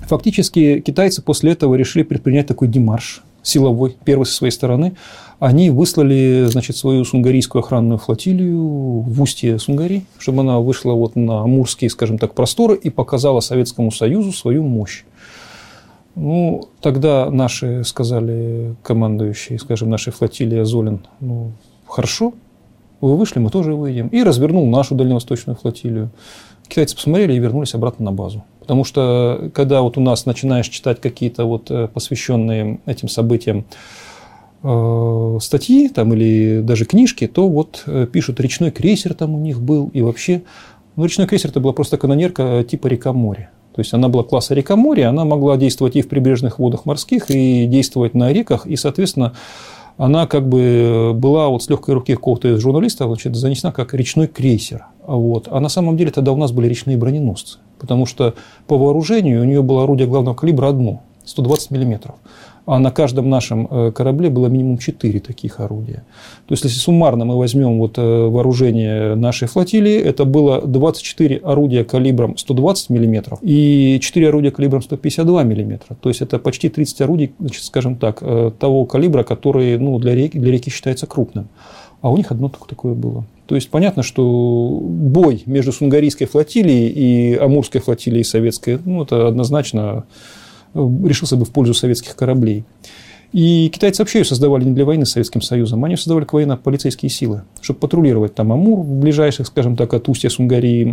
Фактически китайцы после этого решили предпринять такой демарш силовой, первый со своей стороны. Они выслали, значит, свою сунгарийскую охранную флотилию в устье Сунгари, чтобы она вышла вот на амурские, скажем так, просторы и показала Советскому Союзу свою мощь. Ну, тогда наши сказали, командующие, скажем, нашей флотилии Золин, ну, хорошо, вы вышли, мы тоже выйдем. И развернул нашу дальневосточную флотилию. Китайцы посмотрели и вернулись обратно на базу. Потому что, когда вот у нас начинаешь читать какие-то вот посвященные этим событиям статьи там, или даже книжки, то вот пишут, речной крейсер там у них был. И вообще, ну, речной крейсер это была просто канонерка типа река-море. То есть, она была класса река-море, она могла действовать и в прибрежных водах морских, и действовать на реках, и, соответственно, она как бы была вот с легкой руки какого-то из журналистов, значит, занесена как речной крейсер. Вот. А на самом деле тогда у нас были речные броненосцы, потому что по вооружению у нее было орудие главного калибра одно, 120 мм. А на каждом нашем корабле было минимум 4 таких орудия. То есть, если суммарно мы возьмем вот вооружение нашей флотилии, это было 24 орудия калибром 120 мм и 4 орудия калибром 152 мм. То есть, это почти 30 орудий, значит, скажем так, того калибра, который, ну, для реки считается крупным. А у них одно только такое было. То есть, понятно, что бой между сунгарийской флотилией и амурской флотилией советской, ну, это однозначно решился бы в пользу советских кораблей. И китайцы вообще ее создавали не для войны с Советским Союзом, они создавали как военно-полицейские силы, чтобы патрулировать там Амур в ближайших, скажем так, от устья Сунгарии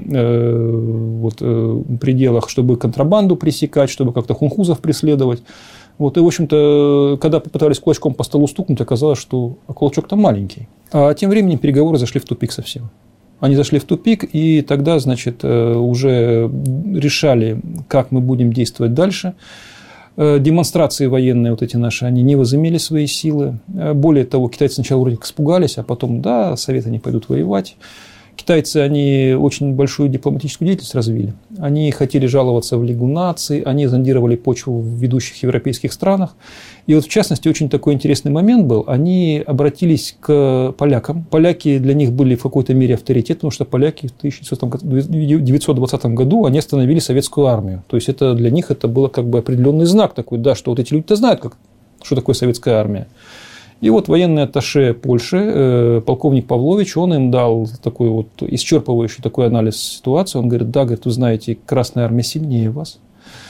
пределах, чтобы контрабанду пресекать, чтобы как-то хунхузов преследовать. Вот, и, в общем-то, когда попытались кулачком по столу стукнуть, оказалось, что кулачок-то маленький. А тем временем переговоры зашли в тупик совсем. Они зашли в тупик, и тогда, значит, уже решали, как мы будем действовать дальше. Демонстрации военные вот эти наши, они не возымели свои силы. Более того, китайцы сначала вроде как испугались, а потом, да, Советы не пойдут воевать. Китайцы, они очень большую дипломатическую деятельность развили. Они хотели жаловаться в Лигу наций, они зондировали почву в ведущих европейских странах. И вот, в частности, очень такой интересный момент был. Они обратились к полякам. Поляки для них были в какой-то мере авторитет, потому что поляки в 1920 году они остановили советскую армию. То есть, это для них это было как бы определенный знак такой, да, что вот эти люди-то знают, что такое советская армия. И вот военный атташе Польши, полковник Павлович, он им дал такой вот исчерпывающий такой анализ ситуации. Он говорит, да, говорит, вы знаете, Красная Армия сильнее вас.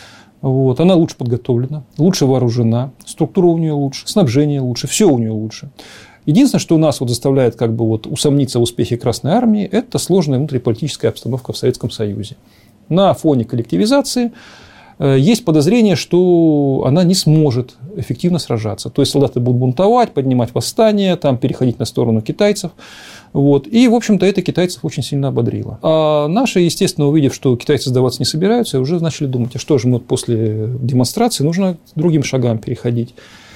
Вот, она лучше подготовлена, лучше вооружена, структура у нее лучше, снабжение лучше, все у нее лучше. Единственное, что нас вот заставляет как бы вот усомниться в успехе Красной Армии, это сложная внутриполитическая обстановка в Советском Союзе. На фоне коллективизации есть подозрение, что она не сможет эффективно сражаться. То есть, солдаты будут бунтовать, поднимать восстание, там, переходить на сторону китайцев. Вот. И, в общем-то, это китайцев очень сильно ободрило. А наши, естественно, увидев, что китайцы сдаваться не собираются, уже начали думать, а что же мы после демонстрации, нужно к другим шагам переходить.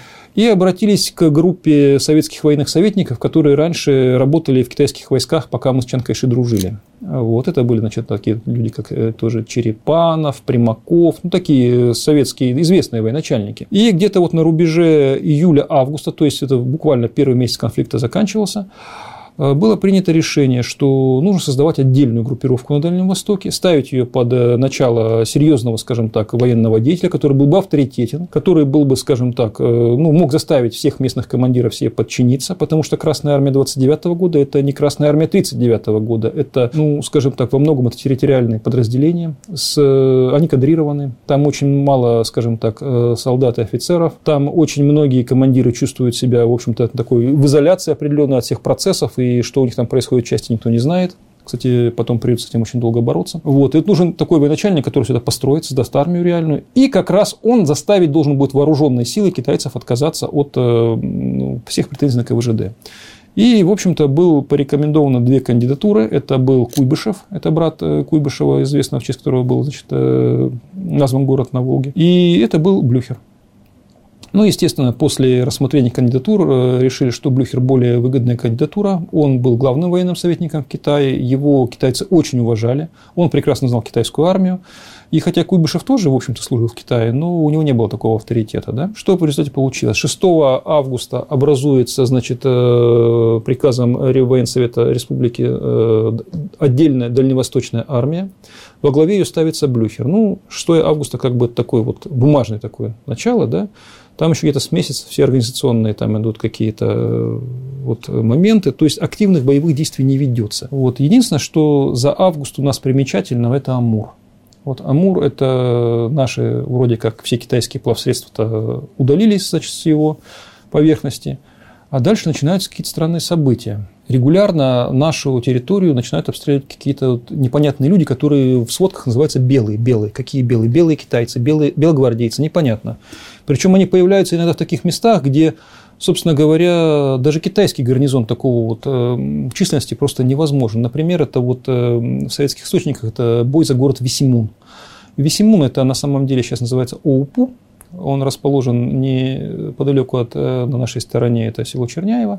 И обратились к группе советских военных советников, которые раньше работали в китайских войсках, пока мы с Чан Кайши дружили. Вот. Это были, значит, такие люди, как тоже Черепанов, Примаков, ну, такие советские известные военачальники. И где-то вот на рубеже июля-августа, то есть, это буквально первый месяц конфликта заканчивался, было принято решение, что нужно создавать отдельную группировку на Дальнем Востоке, ставить ее под начало серьезного, скажем так, военного деятеля, который был бы авторитетен, который был бы, скажем так, ну, мог заставить всех местных командиров себе подчиниться, потому что Красная Армия 29 года – это не Красная Армия 39 года, это, ну, скажем так, во многом это территориальные подразделения, они кадрированы, там очень мало, скажем так, солдат и офицеров, там очень многие командиры чувствуют себя, в общем-то, такой в изоляции определенной от всех процессов, и что у них там происходит в части, никто не знает. Кстати, потом придется с этим очень долго бороться. Вот. И это нужен такой военачальник, который сюда построит, создаст армию реальную. И как раз он заставить должен будет вооруженные силы китайцев отказаться от всех претензий на КВЖД. И, в общем-то, было порекомендовано 2 кандидатуры. Это был Куйбышев, это брат Куйбышева, известного, в честь которого был, значит, назван город на Волге. И это был Блюхер. Ну, естественно, после рассмотрения кандидатур решили, что Блюхер более выгодная кандидатура. Он был главным военным советником в Китае, его китайцы очень уважали, он прекрасно знал китайскую армию. И хотя Куйбышев тоже, в общем-то, служил в Китае, но у него не было такого авторитета. Да? Что в результате получилось? 6 августа образуется, значит, приказом Военсовета Республики отдельная дальневосточная армия. Во главе ее ставится Блюхер. Ну, 6 августа как бы такое вот бумажное такое начало, да? Там еще где-то с месяца все организационные там идут какие-то вот моменты, то есть активных боевых действий не ведется. Вот. Единственное, что за август у нас примечательно, это Амур. Вот Амур – это наши, вроде как все китайские плавсредства удалились, значит, с его поверхности, а дальше начинаются какие-то странные события. Регулярно нашу территорию начинают обстреливать какие-то вот непонятные люди, которые в сводках называются белые. Белые. Какие белые? Белые китайцы, белогвардейцы, непонятно. Причем они появляются иногда в таких местах, где, собственно говоря, даже китайский гарнизон такого вот в численности просто невозможен. Например, это вот в советских источниках это бой за город Висимун. Висимун – это на самом деле сейчас называется Оупу. Он расположен неподалеку от, на нашей стороне, это село Черняево.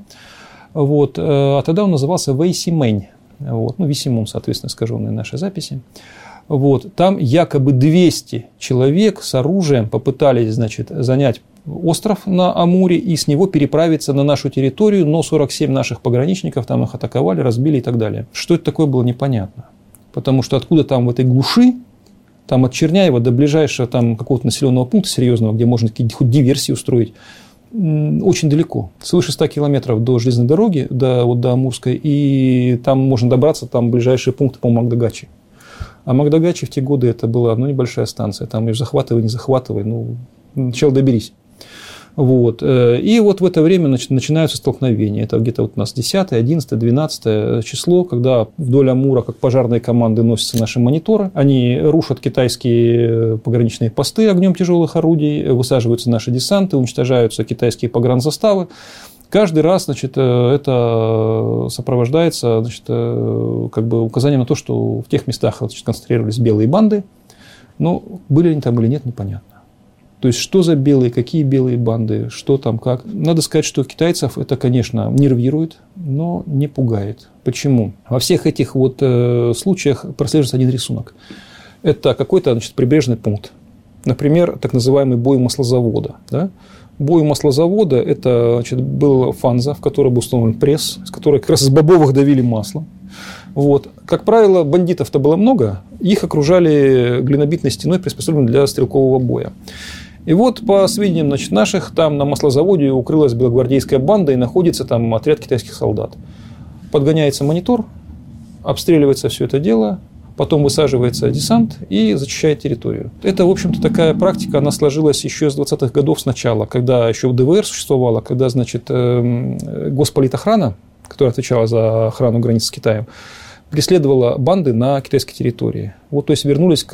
Вот. А тогда он назывался Вэйсимэнь. Вот. Ну, Висимун, соответственно, искаженные наши записи. Вот. Там якобы 200 человек с оружием попытались, значит, занять остров на Амуре и с него переправиться на нашу территорию, но 47 наших пограничников там их атаковали, разбили и так далее. Что это такое, было непонятно. Потому что откуда там в этой глуши, там от Черняева до ближайшего там какого-то населенного пункта серьезного, где можно хоть диверсии устроить, очень далеко, свыше 100 километров до железной дороги, до Амурской, и там можно добраться, там ближайшие пункты по Магдагачи. А Магдагачи в те годы это была небольшая станция, там ее захватывай, не захватывай, сначала доберись. Вот. И вот в это время начинаются столкновения. Это где-то вот у нас 10, 11, 12 число, когда вдоль Амура, как пожарные команды, носятся наши мониторы. Они рушат китайские пограничные посты огнем тяжелых орудий, высаживаются наши десанты, уничтожаются китайские погранзаставы. Каждый раз, значит, это сопровождается, значит, как бы указанием на то, что в тех местах, значит, концентрировались белые банды, но были они там или нет, непонятно. То есть, что за белые, какие белые банды, что там, как. Надо сказать, что китайцев это, конечно, нервирует, но не пугает. Почему? Во всех этих вот случаях прослеживается один рисунок. Это какой-то, значит, прибрежный пункт. Например, так называемый бой маслозавода. Да? Бой маслозавода – это, значит, был фанза, в которой был установлен пресс, с которой как раз из бобовых давили масло. Вот. Как правило, бандитов-то было много, их окружали глинобитной стеной, приспособленной для стрелкового боя. И вот, по сведениям, значит, наших, там на маслозаводе укрылась белогвардейская банда и находится там отряд китайских солдат. Подгоняется монитор, обстреливается все это дело, потом высаживается десант и зачищает территорию. Это, в общем-то, такая практика, она сложилась еще с 20-х годов сначала, когда еще ДВР существовало, когда, значит, госполитохрана, которая отвечала за охрану границ с Китаем, преследовала банды на китайской территории. Вот, то есть, вернулись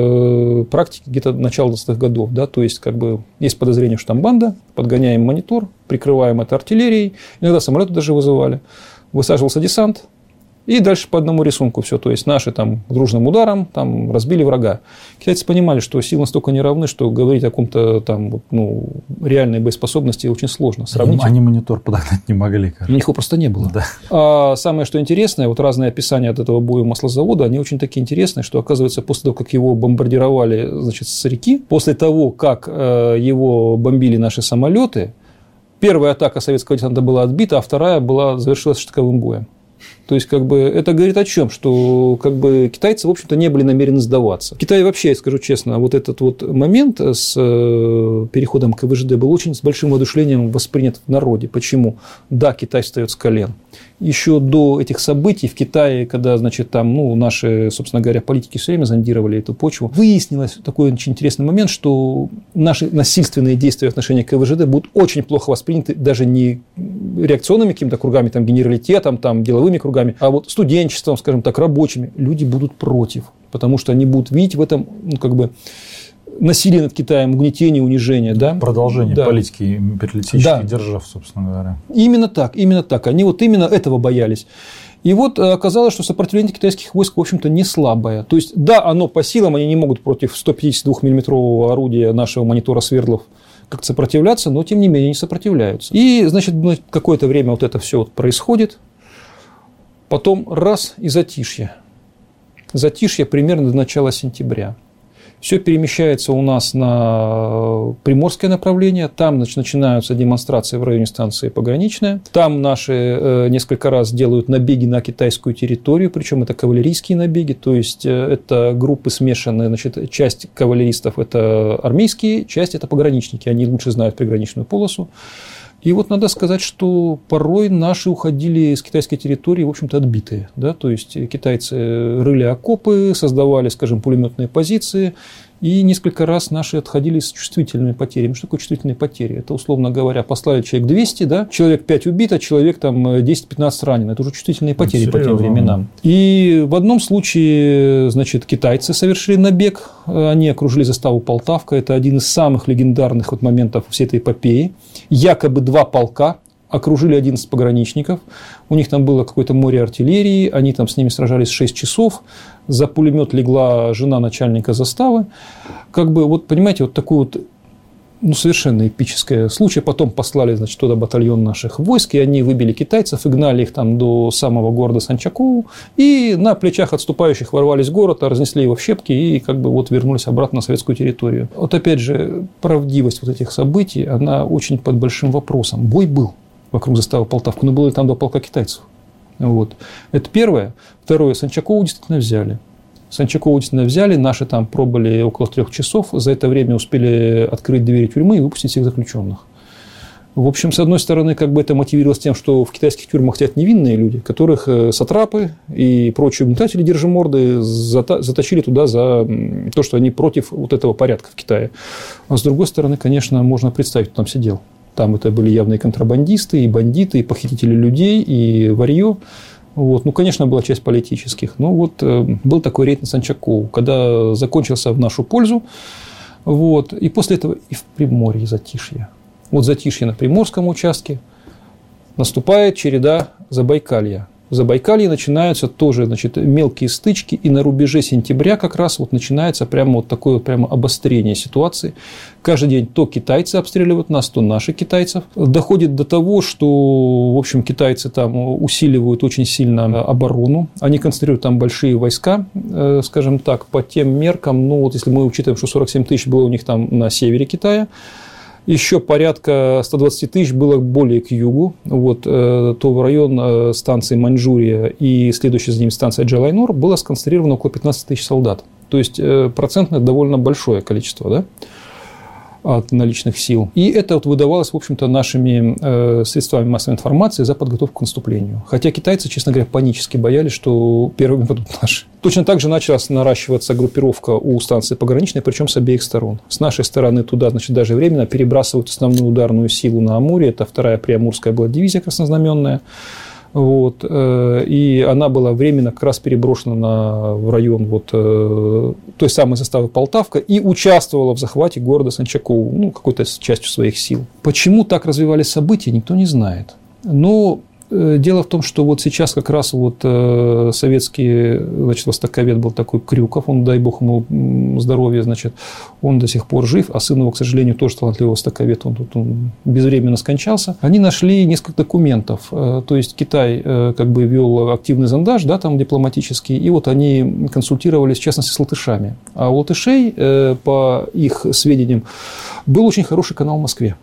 к практике где-то начала 20-х годов. Да? То есть, как бы, есть подозрение, что там банда, подгоняем монитор, прикрываем это артиллерией, иногда самолеты даже вызывали, высаживался десант, и дальше по одному рисунку все. То есть, наши там дружным ударом там, разбили врага. Китайцы понимали, что силы настолько не равны, что говорить о каком-то там, реальной боеспособности очень сложно. Они монитор подогнать не могли. Кажется. У них его просто не было. Да. А самое, что интересное, вот разные описания от этого боя маслозавода, они очень такие интересные, что, оказывается, после того, как его бомбардировали, значит, с реки, после того, как его бомбили наши самолеты, первая атака советского десанта была отбита, а вторая завершилась штыковым боем. То есть, как бы, это говорит о чем? Что, как бы, китайцы, в общем-то, не были намерены сдаваться. Китай вообще, я скажу честно, вот этот вот момент с переходом к КВЖД был очень с большим воодушевлением воспринят в народе. Почему? Да, Китай встает с колен. Еще до этих событий в Китае, когда, значит, там, наши, собственно говоря, политики все время зондировали эту почву, выяснилось такой очень интересный момент, что наши насильственные действия в отношении КВЖД будут очень плохо восприняты даже не реакционными какими-то кругами, там, генералитетом, там, деловыми кругами, а вот студенчеством, скажем так, рабочими. Люди будут против, потому что они будут видеть в этом, как бы, насилие над Китаем, угнетение, унижение. Да? Продолжение политики империалистических держав, собственно говоря. Именно так, именно так. Они вот именно этого боялись. И вот оказалось, что сопротивление китайских войск, в общем-то, не слабое. То есть, да, оно по силам, они не могут против 152 миллиметрового орудия нашего монитора Свердлов, как-то сопротивляться, но тем не менее не сопротивляются. И, значит, какое-то время вот это все вот происходит, потом раз и затишье. Затишье примерно до начала сентября. Все перемещается у нас на приморское направление. Там, значит, начинаются демонстрации в районе станции Пограничная. Там наши несколько раз делают набеги на китайскую территорию, причем это кавалерийские набеги, то есть это группы смешанные. Значит, часть кавалеристов – это армейские, часть – это пограничники. Они лучше знают приграничную полосу. И вот надо сказать, что порой наши уходили с китайской территории, в общем-то, отбитые. Да? То есть китайцы рыли окопы, создавали, скажем, пулеметные позиции, и несколько раз наши отходили с чувствительными потерями. Что такое чувствительные потери? Это, условно говоря, послали человек 200, да? Человек 5 убит, а человек там 10-15 ранен. Это уже чувствительные потери по тем временам. И в одном случае, значит, китайцы совершили набег, они окружили заставу Полтавка. Это один из самых легендарных вот моментов всей этой эпопеи. Якобы 2 полка окружили 11 пограничников, у них там было какое-то море артиллерии, они там с ними сражались 6 часов, за пулемет легла жена начальника заставы. Как бы, вот понимаете, вот такой вот совершенно эпический случай. Потом послали, значит, туда батальон наших войск, и они выбили китайцев и гнали их там до самого города Санчакову, и на плечах отступающих ворвались в город, разнесли его в щепки и как бы вот вернулись обратно на советскую территорию. Вот опять же, правдивость вот этих событий, она очень под большим вопросом. Бой был вокруг заставы Полтавка, но было ли там 2 полка китайцев? Вот. Это первое. Второе. Санчакову действительно взяли. Санчакову действительно взяли, наши там пробыли около 3 часов, за это время успели открыть двери тюрьмы и выпустить всех заключенных. В общем, с одной стороны, как бы это мотивировалось тем, что в китайских тюрьмах сидят невинные люди, которых сатрапы и прочие угнетатели держиморды заточили туда за то, что они против вот этого порядка в Китае. А с другой стороны, конечно, можно представить, кто там сидел. Там это были явные контрабандисты, и бандиты, и похитители людей, и варьё. Вот. Ну, конечно, была часть политических. Но вот был такой рейд на Санчакову, когда закончился в нашу пользу. Вот. И после этого и в Приморье затишье. Вот затишье на Приморском участке, наступает череда Забайкалья. В Забайкалье начинаются тоже, значит, мелкие стычки, и на рубеже сентября как раз вот начинается прямо вот такое вот прямо обострение ситуации. Каждый день то китайцы обстреливают нас, то наши китайцев. Доходит до того, что, в общем, китайцы там усиливают очень сильно оборону. Они концентрируют там большие войска, скажем так, по тем меркам. Ну, вот если мы учитываем, что 47 тысяч было у них там на севере Китая, еще порядка 120 тысяч было более к югу, вот, то в район станции Маньчжурия и следующая за ним станция Джалайнор было сконцентрировано около 15 тысяч солдат. То есть, процентно довольно большое количество, да, от наличных сил. И это вот выдавалось, в общем-то, нашими средствами массовой информации за подготовку к наступлению. Хотя китайцы, честно говоря, панически боялись, что первыми будут наши. Точно так же началась наращиваться группировка у станции Пограничной, причем с обеих сторон. С нашей стороны туда, значит, даже временно перебрасывают основную ударную силу на Амуре. Это 2-я Приамурская была дивизия краснознаменная. Вот, и она была временно как раз переброшена в район вот, той самой заставы Полтавка и участвовала в захвате города Санчакову, ну, какой-то частью своих сил. Почему так развивались события, никто не знает. Но дело в том, что вот сейчас как раз вот советский, значит, востоковед был такой Крюков, он, дай бог ему здоровья, значит, он до сих пор жив, а сын его, к сожалению, тоже талантливый востоковед, он безвременно скончался. Они нашли несколько документов, то есть Китай как бы вел активный зондаж, да, там дипломатический, и вот они консультировались, в частности, с латышами. А у латышей, по их сведениям, был очень хороший канал в Москве.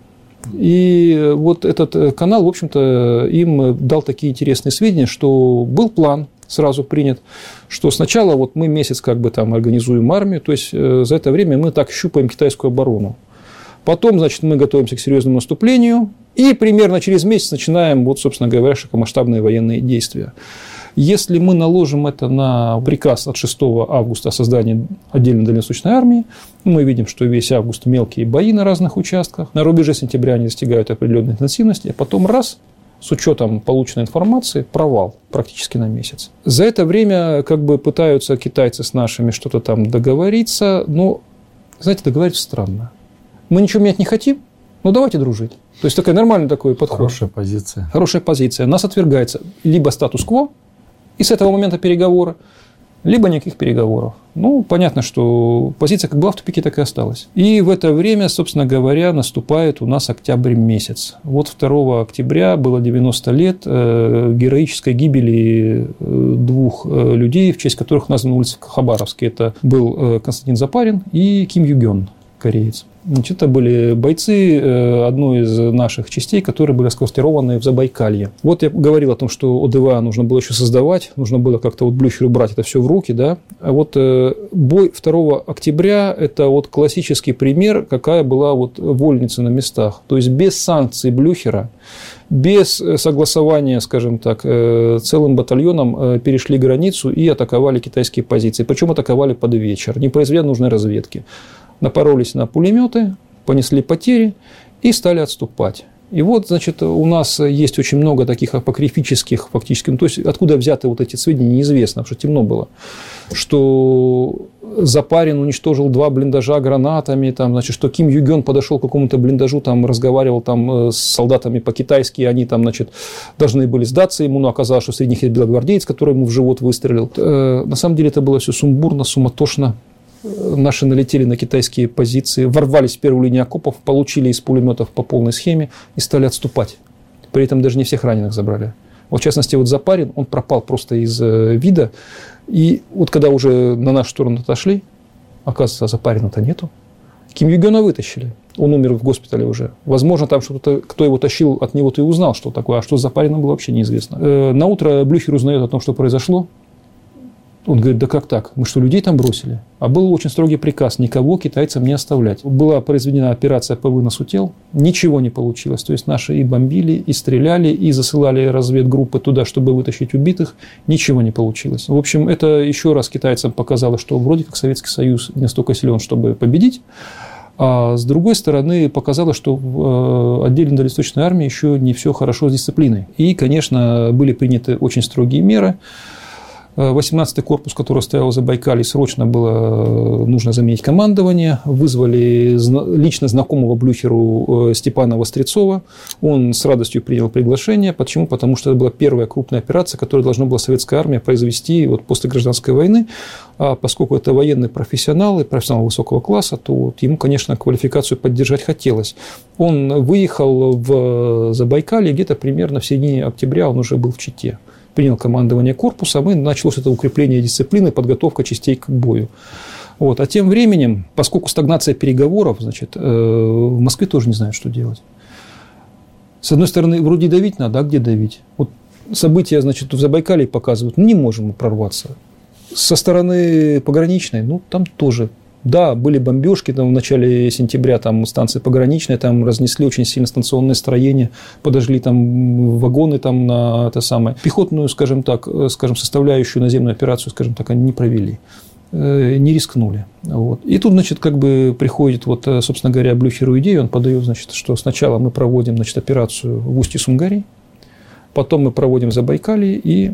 И вот этот канал, в общем-то, им дал такие интересные сведения, что был план сразу принят, что сначала вот мы месяц как бы там организуем армию, то есть за это время мы так щупаем китайскую оборону. Потом, значит, мы готовимся к серьезному наступлению, и примерно через месяц начинаем, вот, собственно говоря, широкомасштабные военные действия. Если мы наложим это на приказ от 6 августа о создании отдельной дальневосточной армии, мы видим, что весь август мелкие бои на разных участках, на рубеже сентября они достигают определенной интенсивности, а потом раз, с учетом полученной информации, провал практически на месяц. За это время как бы пытаются китайцы с нашими что-то там договориться, но, знаете, договориться странно. Мы ничего менять не хотим, но давайте дружить. То есть, такой нормальный такой подход. Хорошая позиция. Хорошая позиция. Нас отвергается либо статус-кво, и с этого момента переговоры, либо никаких переговоров. Ну, понятно, что позиция как была в тупике, так и осталась. И в это время, собственно говоря, наступает у нас октябрь месяц. Вот 2 октября было 90 лет героической гибели 2 людей, в честь которых названа улица в Хабаровске. Это был Константин Запарин и Ким Югён, кореец. Значит, это были бойцы одной из наших частей, которые были расквартированы в Забайкалье. Вот я говорил о том, что ОДВА нужно было еще создавать, нужно было как-то вот Блюхеру брать это все в руки, да. А вот бой 2 октября – это вот классический пример, какая была вот вольница на местах. То есть без санкций Блюхера, без согласования, скажем так, целым батальоном перешли границу и атаковали китайские позиции. Причем атаковали под вечер, не произведя нужной разведки. Напоролись на пулеметы, понесли потери и стали отступать. И вот, значит, у нас есть очень много таких апокрифических, фактически, то есть откуда взяты вот эти сведения, неизвестно, потому что темно было, что Запарин уничтожил 2 блиндажа гранатами, там, значит, что Ким Югён подошел к какому-то блиндажу, там, разговаривал там, с солдатами по-китайски, они там, значит, должны были сдаться ему, но оказалось, что среди них есть белогвардеец, который ему в живот выстрелил. На самом деле это было все сумбурно, суматошно. Наши налетели на китайские позиции, ворвались в первую линию окопов, получили из пулеметов по полной схеме и стали отступать. При этом даже не всех раненых забрали. Вот, в частности, вот Запарин, он пропал просто из вида. И вот когда уже на нашу сторону отошли, оказывается, Запарина-то нету. Ким Югёна вытащили. Он умер в госпитале уже. Возможно, там что-то, кто его тащил, от него-то и узнал, что такое. А что с Запарином было, вообще неизвестно. Наутро Блюхер узнает о том, что произошло. Он говорит, да как так? Мы что, людей там бросили? А был очень строгий приказ, никого китайцам не оставлять. Была произведена операция по выносу тел, ничего не получилось. То есть наши и бомбили, и стреляли, и засылали разведгруппы туда, чтобы вытащить убитых. Ничего не получилось. В общем, это еще раз китайцам показало, что вроде как Советский Союз не настолько силен, чтобы победить. А с другой стороны, показало, что в отдельной Дальневосточной армии еще не все хорошо с дисциплиной. И, конечно, были приняты очень строгие меры. 18-й корпус, который стоял в Забайкалье, срочно было нужно заменить командование. Вызвали лично знакомого Блюхеру Степана Вострецова. Он с радостью принял приглашение. Почему? Потому что это была первая крупная операция, которую должна была советская армия произвести вот после гражданской войны. А поскольку это военный профессионал и профессионал высокого класса, то вот ему, конечно, квалификацию поддержать хотелось. Он выехал в Забайкалье где-то примерно в середине октября, он уже был в Чите. Принял командование корпусом, и началось это укрепление дисциплины, подготовка частей к бою. Вот. А тем временем, поскольку стагнация переговоров, значит, в Москве тоже не знают, что делать. С одной стороны, вроде давить надо, а где давить? Вот события, значит, в Забайкалье показывают, не можем мы прорваться. Со стороны пограничной, ну, там тоже. Да, были бомбежки там, в начале сентября, там станции пограничные, там разнесли очень сильно станционное строение, подожгли там вагоны там, на это самое. Пехотную, скажем так, составляющую наземную операцию, скажем так, они не провели, не рискнули. Вот. И тут, значит, как бы приходит, вот, собственно говоря, Блюхеру идею, он подает, значит, что сначала мы проводим, значит, операцию в устье Сунгари, потом мы проводим в Забайкалье и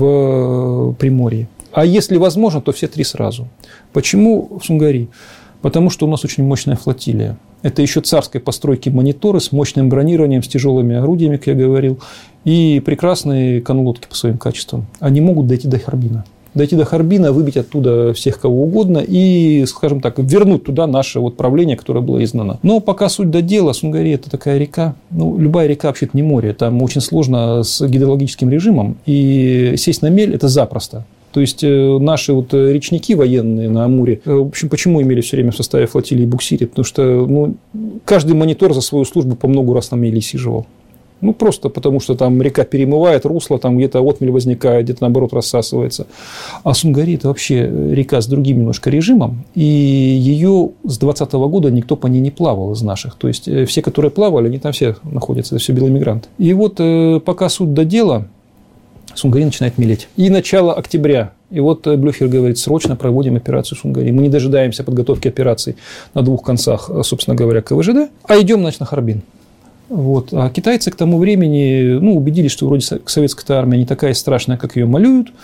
в Приморье. А если возможно, то все 3 сразу. Почему в Сунгари? Потому что у нас очень мощная флотилия. Это еще царской постройки мониторы с мощным бронированием, с тяжелыми орудиями, как я говорил, и прекрасные конлодки по своим качествам. Они могут дойти до Харбина. Дойти до Харбина, выбить оттуда всех кого угодно и, скажем так, вернуть туда наше вот правление, которое было изгнано. Но пока суть до дела, Сунгари – это такая река. Ну, любая река вообще-то не море. Там очень сложно с гидрологическим режимом. И сесть на мель – это запросто. То есть наши вот речники военные на Амуре, в общем, почему имели все время в составе флотилии буксире? Потому что каждый монитор за свою службу по много раз на мели сиживал. Ну, просто потому что там река перемывает русло, там где-то отмель возникает, где-то наоборот рассасывается. А Сунгари – это вообще река с другим немножко режимом, и ее с 2020 года никто по ней не плавал из наших. То есть все, которые плавали, они там все находятся, это все белые мигранты. И вот пока суть до дела, Сунгари начинает мелеть. И начало октября. И вот Блюхер говорит, срочно проводим операцию Сунгари. Мы не дожидаемся подготовки операций на 2 концах, собственно говоря, КВЖД, а идем, значит, на Харбин. Вот. А китайцы к тому времени убедились, что вроде советская армия не такая страшная, как ее малюют.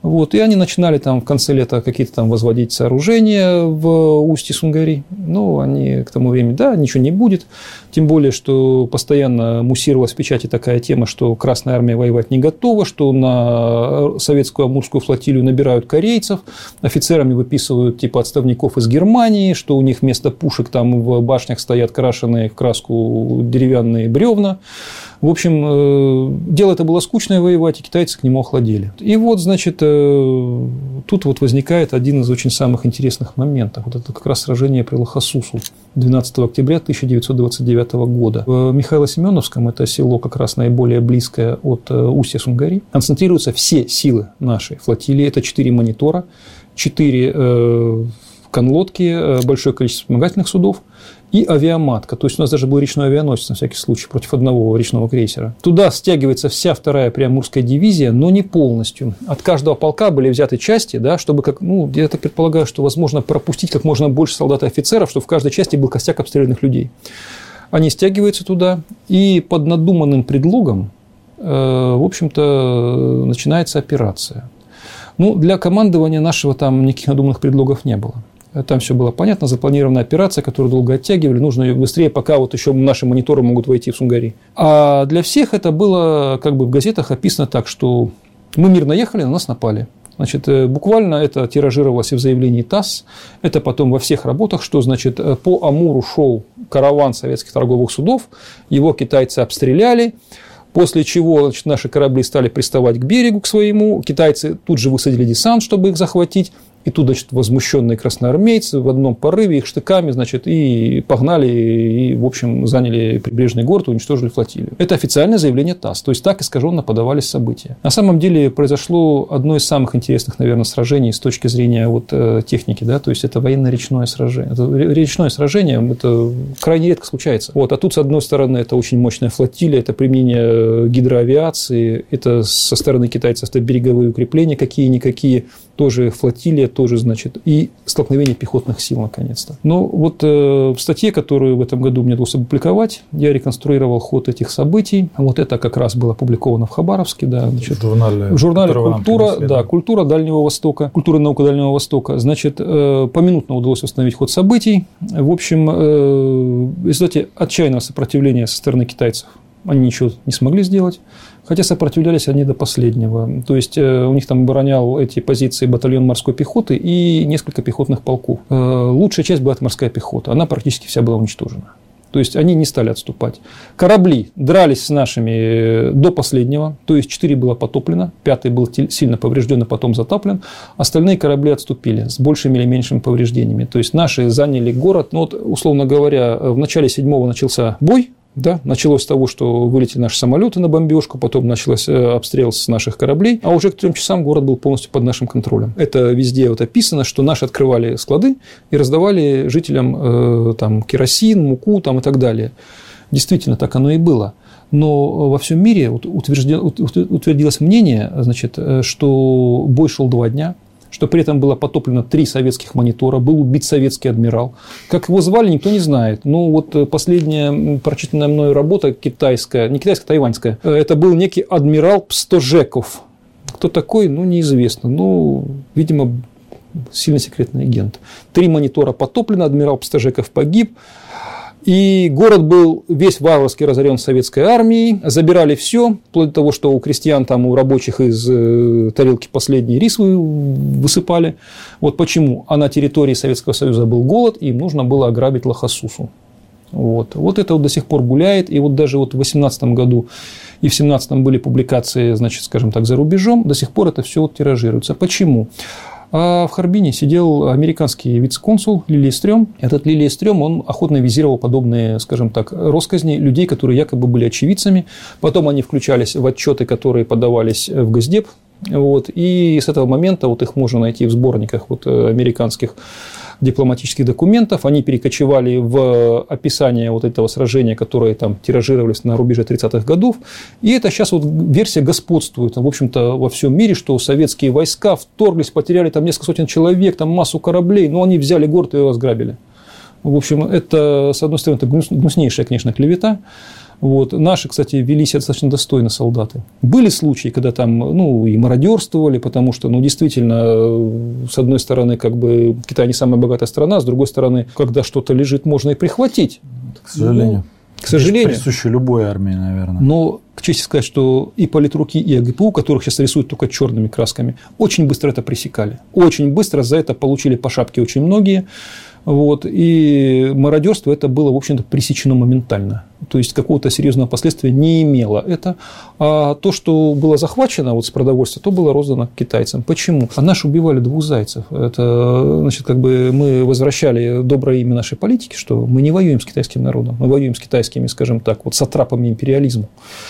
Вот, и они начинали там в конце лета какие-то там возводить сооружения в устье Сунгари. Но они к тому времени, да, ничего не будет. Тем более, что постоянно муссировалась в печати такая тема, что Красная Армия воевать не готова, что на советскую Амурскую флотилию набирают корейцев, офицерами выписывают типа отставников из Германии, что у них вместо пушек там в башнях стоят крашеные в краску деревянные бревна. В общем, дело это было скучное воевать, и китайцы к нему охладели. И вот, значит, тут вот возникает один из очень самых интересных моментов. Вот это как раз сражение при Лхасусу 12 октября 1929 года. В Михайло-Семеновском, это село как раз наиболее близкое от устья Сунгари, концентрируются все силы нашей флотилии. Это 4 монитора, 4 конлодки, большое количество вспомогательных судов и авиаматка. То есть у нас даже был речной авианосец на всякий случай против одного речного крейсера. Туда стягивается вся 2-я Приамурская дивизия, но не полностью. От каждого полка были взяты части, да, чтобы, я так предполагаю, что возможно пропустить как можно больше солдат и офицеров, чтобы в каждой части был костяк обстрелянных людей. Они стягиваются туда, и под надуманным предлогом, в общем-то, начинается операция. Для командования нашего там никаких надуманных предлогов не было. Там все было понятно, запланированная операция, которую долго оттягивали, нужно ее быстрее, пока вот еще наши мониторы могут войти в Сунгари. А для всех это было как бы в газетах описано так, что мы мирно ехали, на нас напали. Значит, буквально это тиражировалось и в заявлении ТАСС, это потом во всех работах, что, значит, по Амуру шел караван советских торговых судов, его китайцы обстреляли, после чего, значит, наши корабли стали приставать к берегу к своему, китайцы тут же высадили десант, чтобы их захватить. И тут, значит, возмущенные красноармейцы в одном порыве их штыками, значит, и погнали, и, в общем, заняли прибрежный город, уничтожили флотилию. Это официальное заявление ТАСС. То есть, так искаженно подавались события. На самом деле, произошло одно из самых интересных, наверное, сражений с точки зрения вот техники, да, то есть, это военно-речное сражение. Это речное сражение, это крайне редко случается. Вот, а тут, с одной стороны, это очень мощная флотилия, это применение гидроавиации, это со стороны китайцев это береговые укрепления какие-никакие, тоже флотилия, тоже, значит, и столкновение пехотных сил, наконец-то. Но вот в статье, которую в этом году мне удалось опубликовать, я реконструировал ход этих событий. Вот это как раз было опубликовано в Хабаровске, да, значит, в журнале «Культура», да, «Культура Дальнего Востока», «Культура и наука Дальнего Востока». Значит, поминутно удалось восстановить ход событий. В общем, в результате отчаянного сопротивления со стороны китайцев они ничего не смогли сделать. Хотя сопротивлялись они до последнего. То есть, у них там оборонял эти позиции батальон морской пехоты и несколько пехотных полков. Лучшая часть была морская пехота. Она практически вся была уничтожена. То есть, они не стали отступать. Корабли дрались с нашими до последнего. То есть, 4 было потоплено, 5-й был сильно поврежден и потом затоплен. Остальные корабли отступили с большими или меньшими повреждениями. То есть, наши заняли город. Условно говоря, в начале 7-го начался бой. Да, началось с того, что вылетели наши самолеты на бомбежку, потом начался обстрел с наших кораблей, а уже к 3 часам город был полностью под нашим контролем. Это везде вот описано, что наши открывали склады и раздавали жителям там, керосин, муку там, и так далее. Действительно, так оно и было. Но во всем мире утвердилось мнение, значит, что бой шел 2 дня, что при этом было потоплено 3 советских монитора, был убит советский адмирал. Как его звали, никто не знает. Но вот последняя прочитанная мною работа китайская, не китайская, тайваньская, это был некий адмирал Пстожеков. Кто такой, неизвестно. Видимо, сильно секретный агент. 3 монитора потоплено, адмирал Пстожеков погиб. И город был весь варварски разорен советской армией, забирали все, вплоть до того, что у крестьян, там, у рабочих из тарелки последний рис высыпали. Вот почему. А на территории Советского Союза был голод, и им нужно было ограбить Лхасусу. Вот это вот до сих пор гуляет, и вот даже вот в 2018 году и в 2017 были публикации, значит, скажем так, за рубежом, до сих пор это все вот тиражируется. Почему? А в Харбине сидел американский вице-консул Лилиестрём. Этот Лилиестрём, он охотно визировал подобные, скажем так, россказни людей, которые якобы были очевидцами. Потом они включались в отчеты, которые подавались в Госдеп. Вот, и с этого момента вот их можно найти в сборниках вот американских дипломатических документов. Они перекочевали в описание вот этого сражения, которое там тиражировались на рубеже 30-х годов. И это сейчас вот версия господствует, в общем-то, во всем мире, что советские войска вторглись, потеряли там несколько сотен человек, там массу кораблей, но они взяли город и его разграбили. В общем, это, с одной стороны, это гнуснейшая, конечно, клевета. Вот. Наши, кстати, вели себя достаточно достойно солдаты. Были случаи, когда там и мародерствовали, потому что действительно, с одной стороны, Китай не самая богатая страна, с другой стороны, когда что-то лежит, можно и прихватить. К сожалению. К сожалению. Присуще любой армии, наверное. Но, к чести сказать, что и политруки, и АГПУ, которых сейчас рисуют только черными красками, очень быстро это пресекали. Очень быстро за это получили по шапке очень многие. Вот, и мародерство это было, в общем-то, пресечено моментально. То есть, какого-то серьезного последствия не имело это. А то, что было захвачено с продовольствия, то было роздано китайцам. Почему? А наши убивали 2 зайцев. Это, значит, мы возвращали доброе имя нашей политики, что мы не воюем с китайским народом, мы воюем с китайскими, скажем так, сатрапами империализма.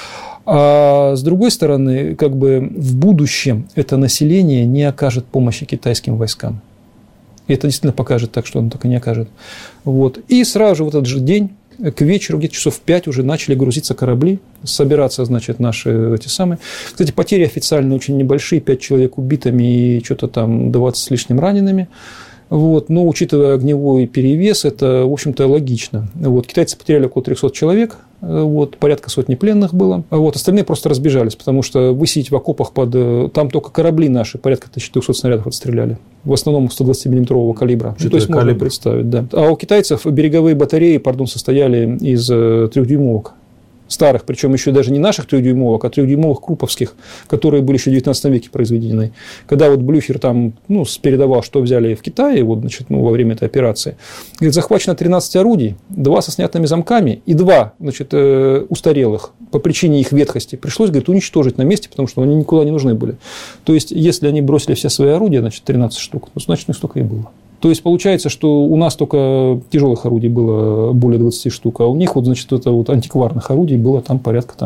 А с другой стороны, в будущем это население не окажет помощи китайским войскам. И это действительно покажет так, что оно так и не окажет. Вот. И сразу же в этот же день, к вечеру, где-то часов в 5 уже начали грузиться корабли, собираться, значит, наши эти самые. Кстати, потери официально очень небольшие, 5 человек убитыми и что-то там 20 с лишним ранеными. Вот. Но, учитывая огневой перевес, это, в общем-то, логично. Вот. Китайцы потеряли около 300 человек, порядка сотни пленных было. Остальные просто разбежались, потому что высидеть в окопах там только корабли наши, порядка 1200 снарядов отстреляли. В основном 120-мм калибра. То есть, можно представить, да. А у китайцев береговые батареи, состояли из 3-дюймовок. Старых, причем еще даже не наших 3-дюймовок, а 3-дюймовых круповских, которые были еще в 19 веке произведены. Когда Блюхер передавал, что взяли в Китае во время этой операции, говорит, захвачено 13 орудий, 2 со снятыми замками и 2 устарелых по причине их ветхости. Пришлось, говорит, уничтожить на месте, потому что они никуда не нужны были. То есть, если они бросили все свои орудия, 13 штук, значит, не столько и было. То есть, получается, что у нас только тяжелых орудий было более 20 штук, а у них антикварных орудий было там порядка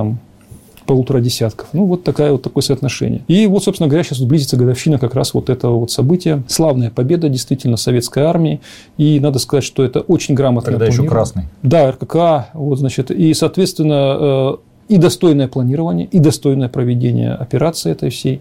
1,5 десятков. Такое соотношение. И собственно говоря, сейчас близится годовщина как раз этого события. Славная победа, действительно, советской армии. И надо сказать, что это очень грамотно. Тогда еще красный. Да, РККА. И, соответственно, и достойное планирование, и достойное проведение операции этой всей.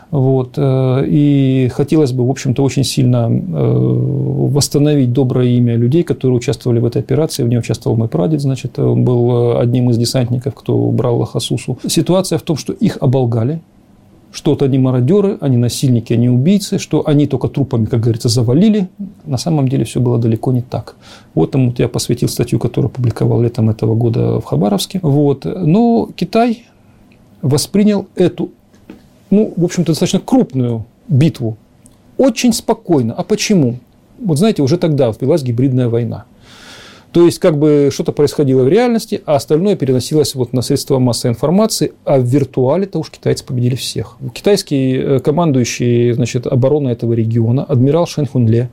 И хотелось бы, в общем-то, очень сильно восстановить доброе имя людей, которые участвовали в этой операции. В ней участвовал мой прадед, он был одним из десантников, кто брал Лхасусу. Ситуация в том, что их оболгали, что они мародеры, они насильники, они убийцы, что они только трупами, как говорится, завалили. На самом деле все было далеко не так. Я посвятил статью, которую публиковал летом этого года в Хабаровске. Но Китай воспринял эту в общем-то, достаточно крупную битву очень спокойно. А почему? Знаете, уже тогда велась гибридная война. То есть, что-то происходило в реальности, а остальное переносилось на средства массовой информации, а в виртуале-то уж китайцы победили всех. Китайский командующий, обороной этого региона, адмирал Шэн Хунле,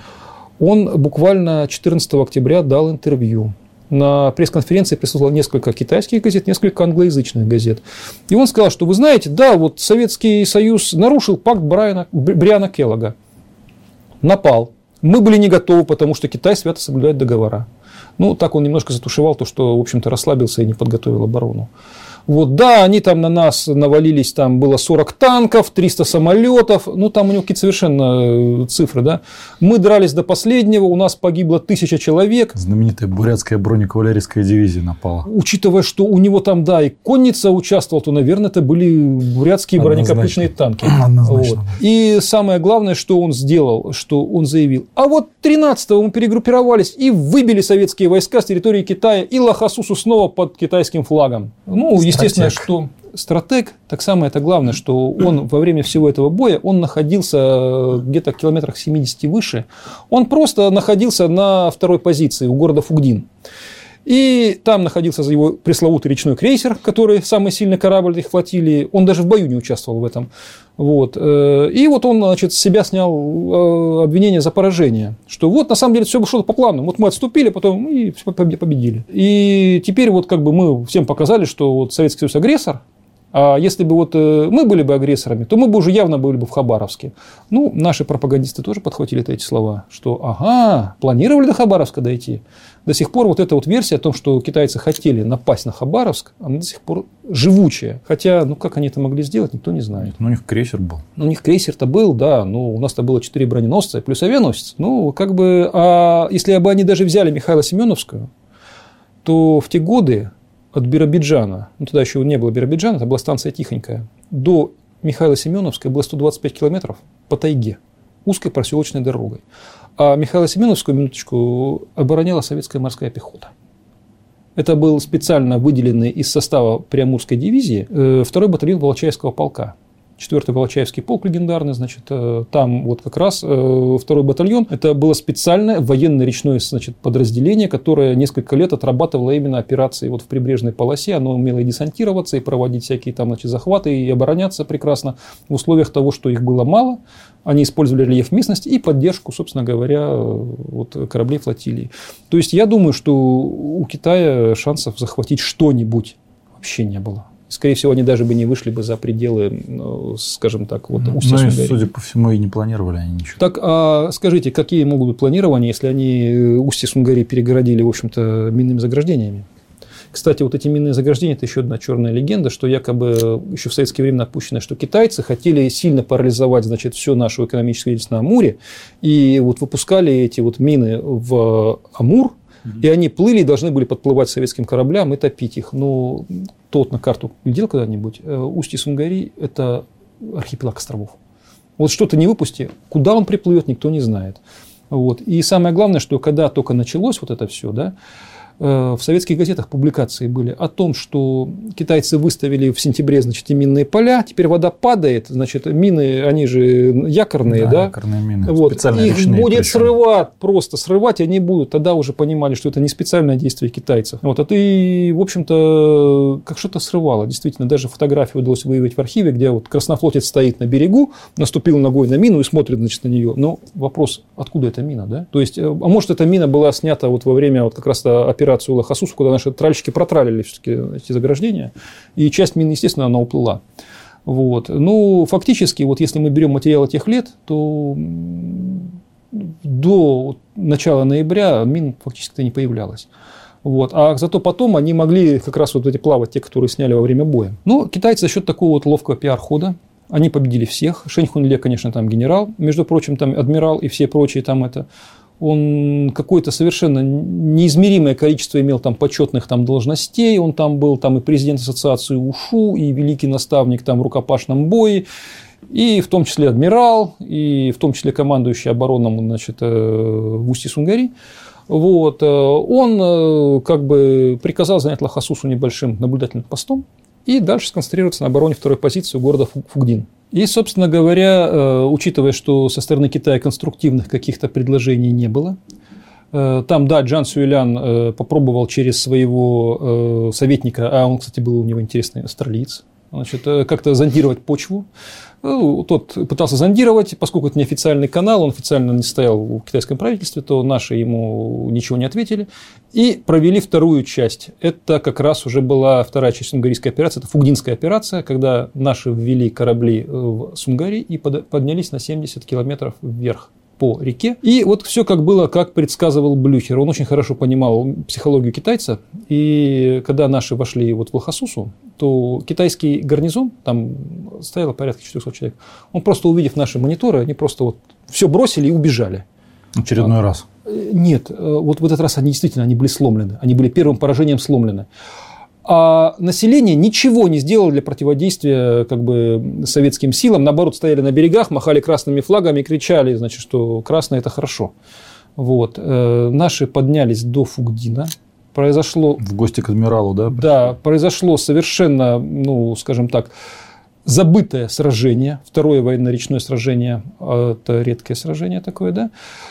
он буквально 14 октября дал интервью. На пресс-конференции присутствовало несколько китайских газет, несколько англоязычных газет. И он сказал, что вы знаете, Советский Союз нарушил пакт Бриана Келлога. Напал. Мы были не готовы, потому что Китай свято соблюдает договора. Так он немножко затушевал то, что, в общем-то, расслабился и не подготовил оборону. Они на нас навалились, было 40 танков, 300 самолетов, там у него какие-то совершенно цифры, да. Мы дрались до последнего, у нас погибло 1000 человек. Знаменитая бурятская бронекавалерийская дивизия напала. Учитывая, что у него и конница участвовала, то, наверное, это были бурятские бронекопытные танки. И самое главное, что он сделал, что он заявил, 13-го мы перегруппировались и выбили советские войска с территории Китая и Лхасусу снова под китайским флагом. Естественно, что стратег, так самое это главное, что он во время всего этого боя, он находился где-то в километрах 70 выше, он просто находился на 2-й позиции у города Фугдин. И там находился его пресловутый речной крейсер, который самый сильный корабль их флотилии, он даже в бою не участвовал в этом. И он, с себя снял обвинение за поражение, что на самом деле все шло по плану, мы отступили, потом и победили. И теперь мы всем показали, что Советский Союз агрессор, а если бы мы были бы агрессорами, то мы бы уже явно были бы в Хабаровске. Наши пропагандисты тоже подхватили эти слова, что планировали до Хабаровска дойти. До сих пор эта версия о том, что китайцы хотели напасть на Хабаровск, она до сих пор живучая. Хотя, как они это могли сделать, никто не знает. У них крейсер был. У них крейсер-то был, да, у нас-то было 4 броненосца плюс авианосец. А если бы они даже взяли Михайло-Семеновскую, то в те годы от Биробиджана, ну, тогда еще не было Биробиджана, это была станция Тихонькая, до Михайло-Семеновской было 125 километров по тайге, узкой проселочной дорогой. А Михайло-Семеновскую, минуточку, обороняла советская морская пехота. Это был специально выделенный из состава Приамурской дивизии 2-й батальон Волочаевского полка. 4-й Волочаевский полк легендарный, значит, там вот как раз 2-й батальон, это было специальное военно-речное, значит, подразделение, которое несколько лет отрабатывало именно операции вот в прибрежной полосе, оно умело и десантироваться, и проводить всякие там, значит, захваты, и обороняться прекрасно в условиях того, что их было мало, они использовали рельеф местности и поддержку, собственно говоря, вот, кораблей флотилии. То есть я думаю, что у Китая шансов захватить что-нибудь вообще не было. Скорее всего, они даже бы не вышли бы за пределы, скажем так, вот, устья Сунгари. Судя по всему, и не планировали они ничего. Так, а скажите, какие могут быть планирования, если они устье Сунгари перегородили, в общем-то, минными заграждениями? Кстати, вот эти минные заграждения – это еще одна черная легенда, что якобы еще в советское время напущено, что китайцы хотели сильно парализовать, значит, всю нашу экономическую деятельность на Амуре, и вот выпускали эти вот мины в Амур, и они плыли и должны были подплывать к советским кораблям и топить их. Но тот на карту видел когда-нибудь? Устье Сунгари – это архипелаг островов. Вот что-то не выпусти, куда он приплывет, никто не знает. Вот. И самое главное, что когда только началось вот это все, да, в советских газетах публикации были о том, что китайцы выставили в сентябре, значит, минные поля, теперь вода падает, значит, мины, они же якорные, да? Якорные мины, вот. Их будет причем. срывать, просто срывать они будут. Тогда уже понимали, что это не специальное действие китайцев. Вот. А ты, в общем-то, как что-то срывало. Действительно, даже фотографию удалось выявить в архиве, где вот краснофлотец стоит на берегу, наступил ногой на мину и смотрит, значит, на нее. Но вопрос, откуда эта мина, да? То есть, а может, эта мина была снята вот во время вот как раз операции Лохасусу, куда наши тральщики протралили все-таки эти заграждения, и часть мин, естественно, она уплыла. Вот. Ну, фактически, вот если мы берем материалы тех лет, то до начала ноября мин фактически не появлялось. Вот. А зато потом они могли как раз вот эти плавать, те, которые сняли во время боя. Ну, китайцы за счет такого вот ловкого пиар-хода, они победили всех. Шэнь Хунле, конечно, там генерал, между прочим, там адмирал и все прочие там это. Он какое-то совершенно неизмеримое количество имел там почетных там должностей, он там был там и президент ассоциации УШУ, и великий наставник там в рукопашном бое, и в том числе адмирал, и в том числе командующий обороном, значит, в устье Сунгари. Вот. Он как бы приказал занять Лхасусу небольшим наблюдательным постом и дальше сконцентрироваться на обороне второй позиции у города Фугдин. И, собственно говоря, учитывая, что со стороны Китая конструктивных каких-то предложений не было, там, да, Джан Сюэлян попробовал через своего советника, а он, кстати, был у него интересный австралиец, значит, как-то зондировать почву. Тот пытался зондировать, поскольку это неофициальный канал, он официально не стоял в китайском правительстве, то наши ему ничего не ответили. И провели вторую часть. Это как раз уже была вторая часть сунгарийской операции, это Фугдинская операция, когда наши ввели корабли в Сунгари и поднялись на 70 километров вверх по реке. И вот все как было, как предсказывал Блюхер. Он очень хорошо понимал психологию китайца. И когда наши вошли вот в Лхасусу, то китайский гарнизон, там стояло порядка 400 человек, он просто, увидев наши мониторы, они просто вот все бросили и убежали. Очередной раз. Нет, вот в этот раз они действительно были сломлены. Они были первым поражением сломлены. А население ничего не сделало для противодействия как бы советским силам. Наоборот, стояли на берегах, махали красными флагами и кричали, значит, что красное – это хорошо. Вот. Наши поднялись до Фугдина. Произошло... В гости к адмиралу, да? Да, произошло совершенно, ну, скажем так, забытое сражение. Второе военно-речное сражение. Это редкое сражение такое, да?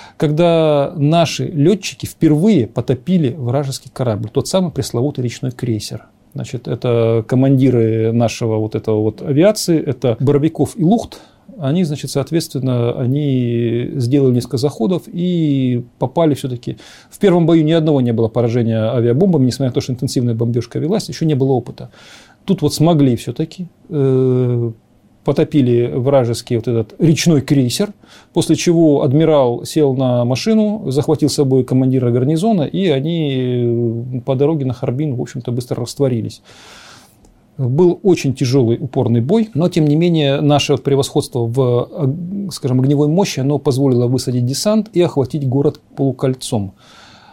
Когда наши летчики впервые потопили вражеский корабль, тот самый пресловутый речной крейсер. Значит, это командиры нашего вот этого вот авиации, это Боровиков и Лухт. Они, значит, соответственно, они сделали несколько заходов и попали все-таки. В первом бою ни одного не было поражения авиабомбами, несмотря на то, что интенсивная бомбежка велась, еще не было опыта. Тут вот смогли все-таки. Потопили вражеский вот этот речной крейсер, после чего адмирал сел на машину, захватил с собой командира гарнизона, и они по дороге на Харбин, в общем-то, быстро растворились. Был очень тяжелый, упорный бой, но, тем не менее, наше превосходство в, скажем, огневой мощи, оно позволило высадить десант и охватить город полукольцом.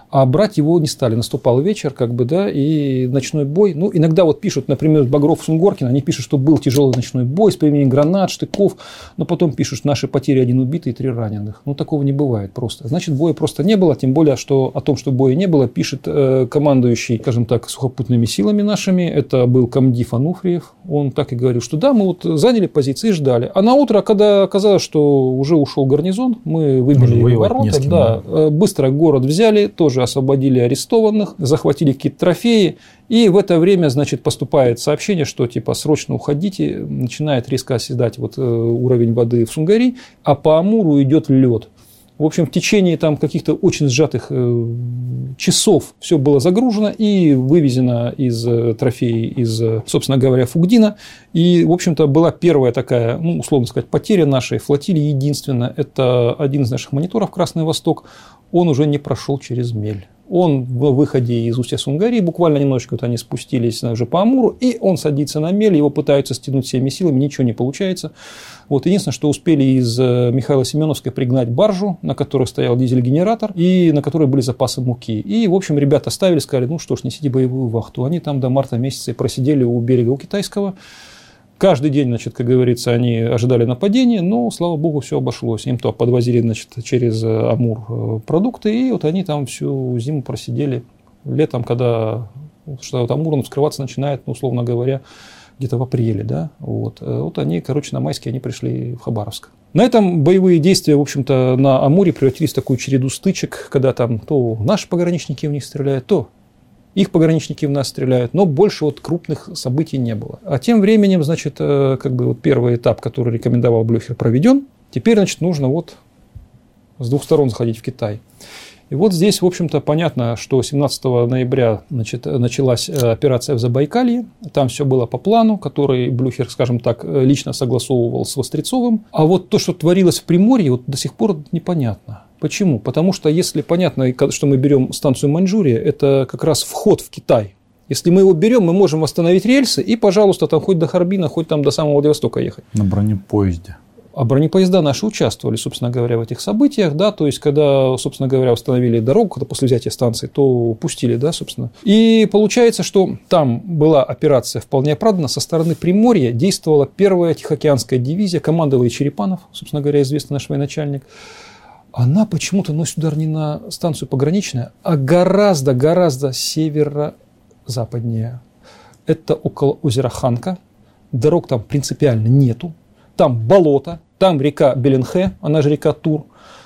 А брать его не стали. Наступал вечер, и ночной бой. Иногда пишут, например, Багров, Сунгоркин, они пишут, что был тяжелый ночной бой с применением гранат, штыков, но потом пишут, что наши потери 1 убитый и 3 раненых. Такого не бывает просто. Значит, боя просто не было, тем более, что о том, что боя не было, пишет командующий, скажем так, сухопутными силами нашими, это был комдив Ануфриев. Он так и говорил, что да, мы заняли позиции и ждали. А на утро, когда оказалось, что уже ушел гарнизон, мы выбили ворота, быстро город взяли, тоже освободили арестованных, захватили какие-то трофеи. И в это время, поступает сообщение, что срочно уходите, начинает резко оседать уровень воды в Сунгари, а по Амуру идет лед. В общем, в течение каких-то очень сжатых часов все было загружено и вывезено из трофеев из, собственно говоря, Фугдина. И, в общем-то, была первая такая, условно сказать, потеря нашей флотилии единственная. Это один из наших мониторов «Красный Восток». Он уже не прошел через мель. Он в выходе из устья Сунгари, буквально немножечко они спустились уже по Амуру, и он садится на мель, его пытаются стянуть всеми силами, ничего не получается. Единственное, что успели из Михаила Семеновской пригнать баржу, на которой стоял дизель-генератор, и на которой были запасы муки. И, в общем, ребята ставили, сказали, что ж, несите боевую вахту. Они там до марта месяца и просидели у берега у Китайского. Каждый день, как говорится, они ожидали нападения, но, слава богу, все обошлось. Им то подвозили, через Амур продукты, и они там всю зиму просидели. Летом, когда Амур вскрываться начинает, условно говоря, где-то в апреле, да, они, на майские они пришли в Хабаровск. На этом боевые действия, в общем-то, на Амуре превратились в такую череду стычек, когда там то наши пограничники в них стреляют, то их пограничники в нас стреляют, но больше крупных событий не было. А тем временем, первый этап, который рекомендовал Блюхер, проведен. Теперь, нужно с двух сторон заходить в Китай. И здесь, в общем-то, понятно, что 17 ноября началась операция в Забайкалье. Там все было по плану, который Блюхер, скажем так, лично согласовывал с Вострецовым. А то, что творилось в Приморье, до сих пор непонятно. Почему? Потому что, если понятно, что мы берем станцию Маньчжурия, это как раз вход в Китай. Если мы его берем, мы можем восстановить рельсы и, пожалуйста, там хоть до Харбина, хоть там до самого Владивостока ехать. На бронепоезде. А бронепоезда наши участвовали, собственно говоря, в этих событиях, да, то есть, когда, собственно говоря, установили дорогу, когда после взятия станции, то пустили, да, собственно. И получается, что там была операция вполне оправдана, со стороны Приморья действовала первая Тихоокеанская дивизия, командовал ей Черепанов, собственно говоря, известный наш военачальник. Она почему-то носит удар не на станцию пограничная, а гораздо северо-западнее. Это около озера Ханка. Дорог там принципиально нету. Там болото, там река Беленхе, она же река Тур.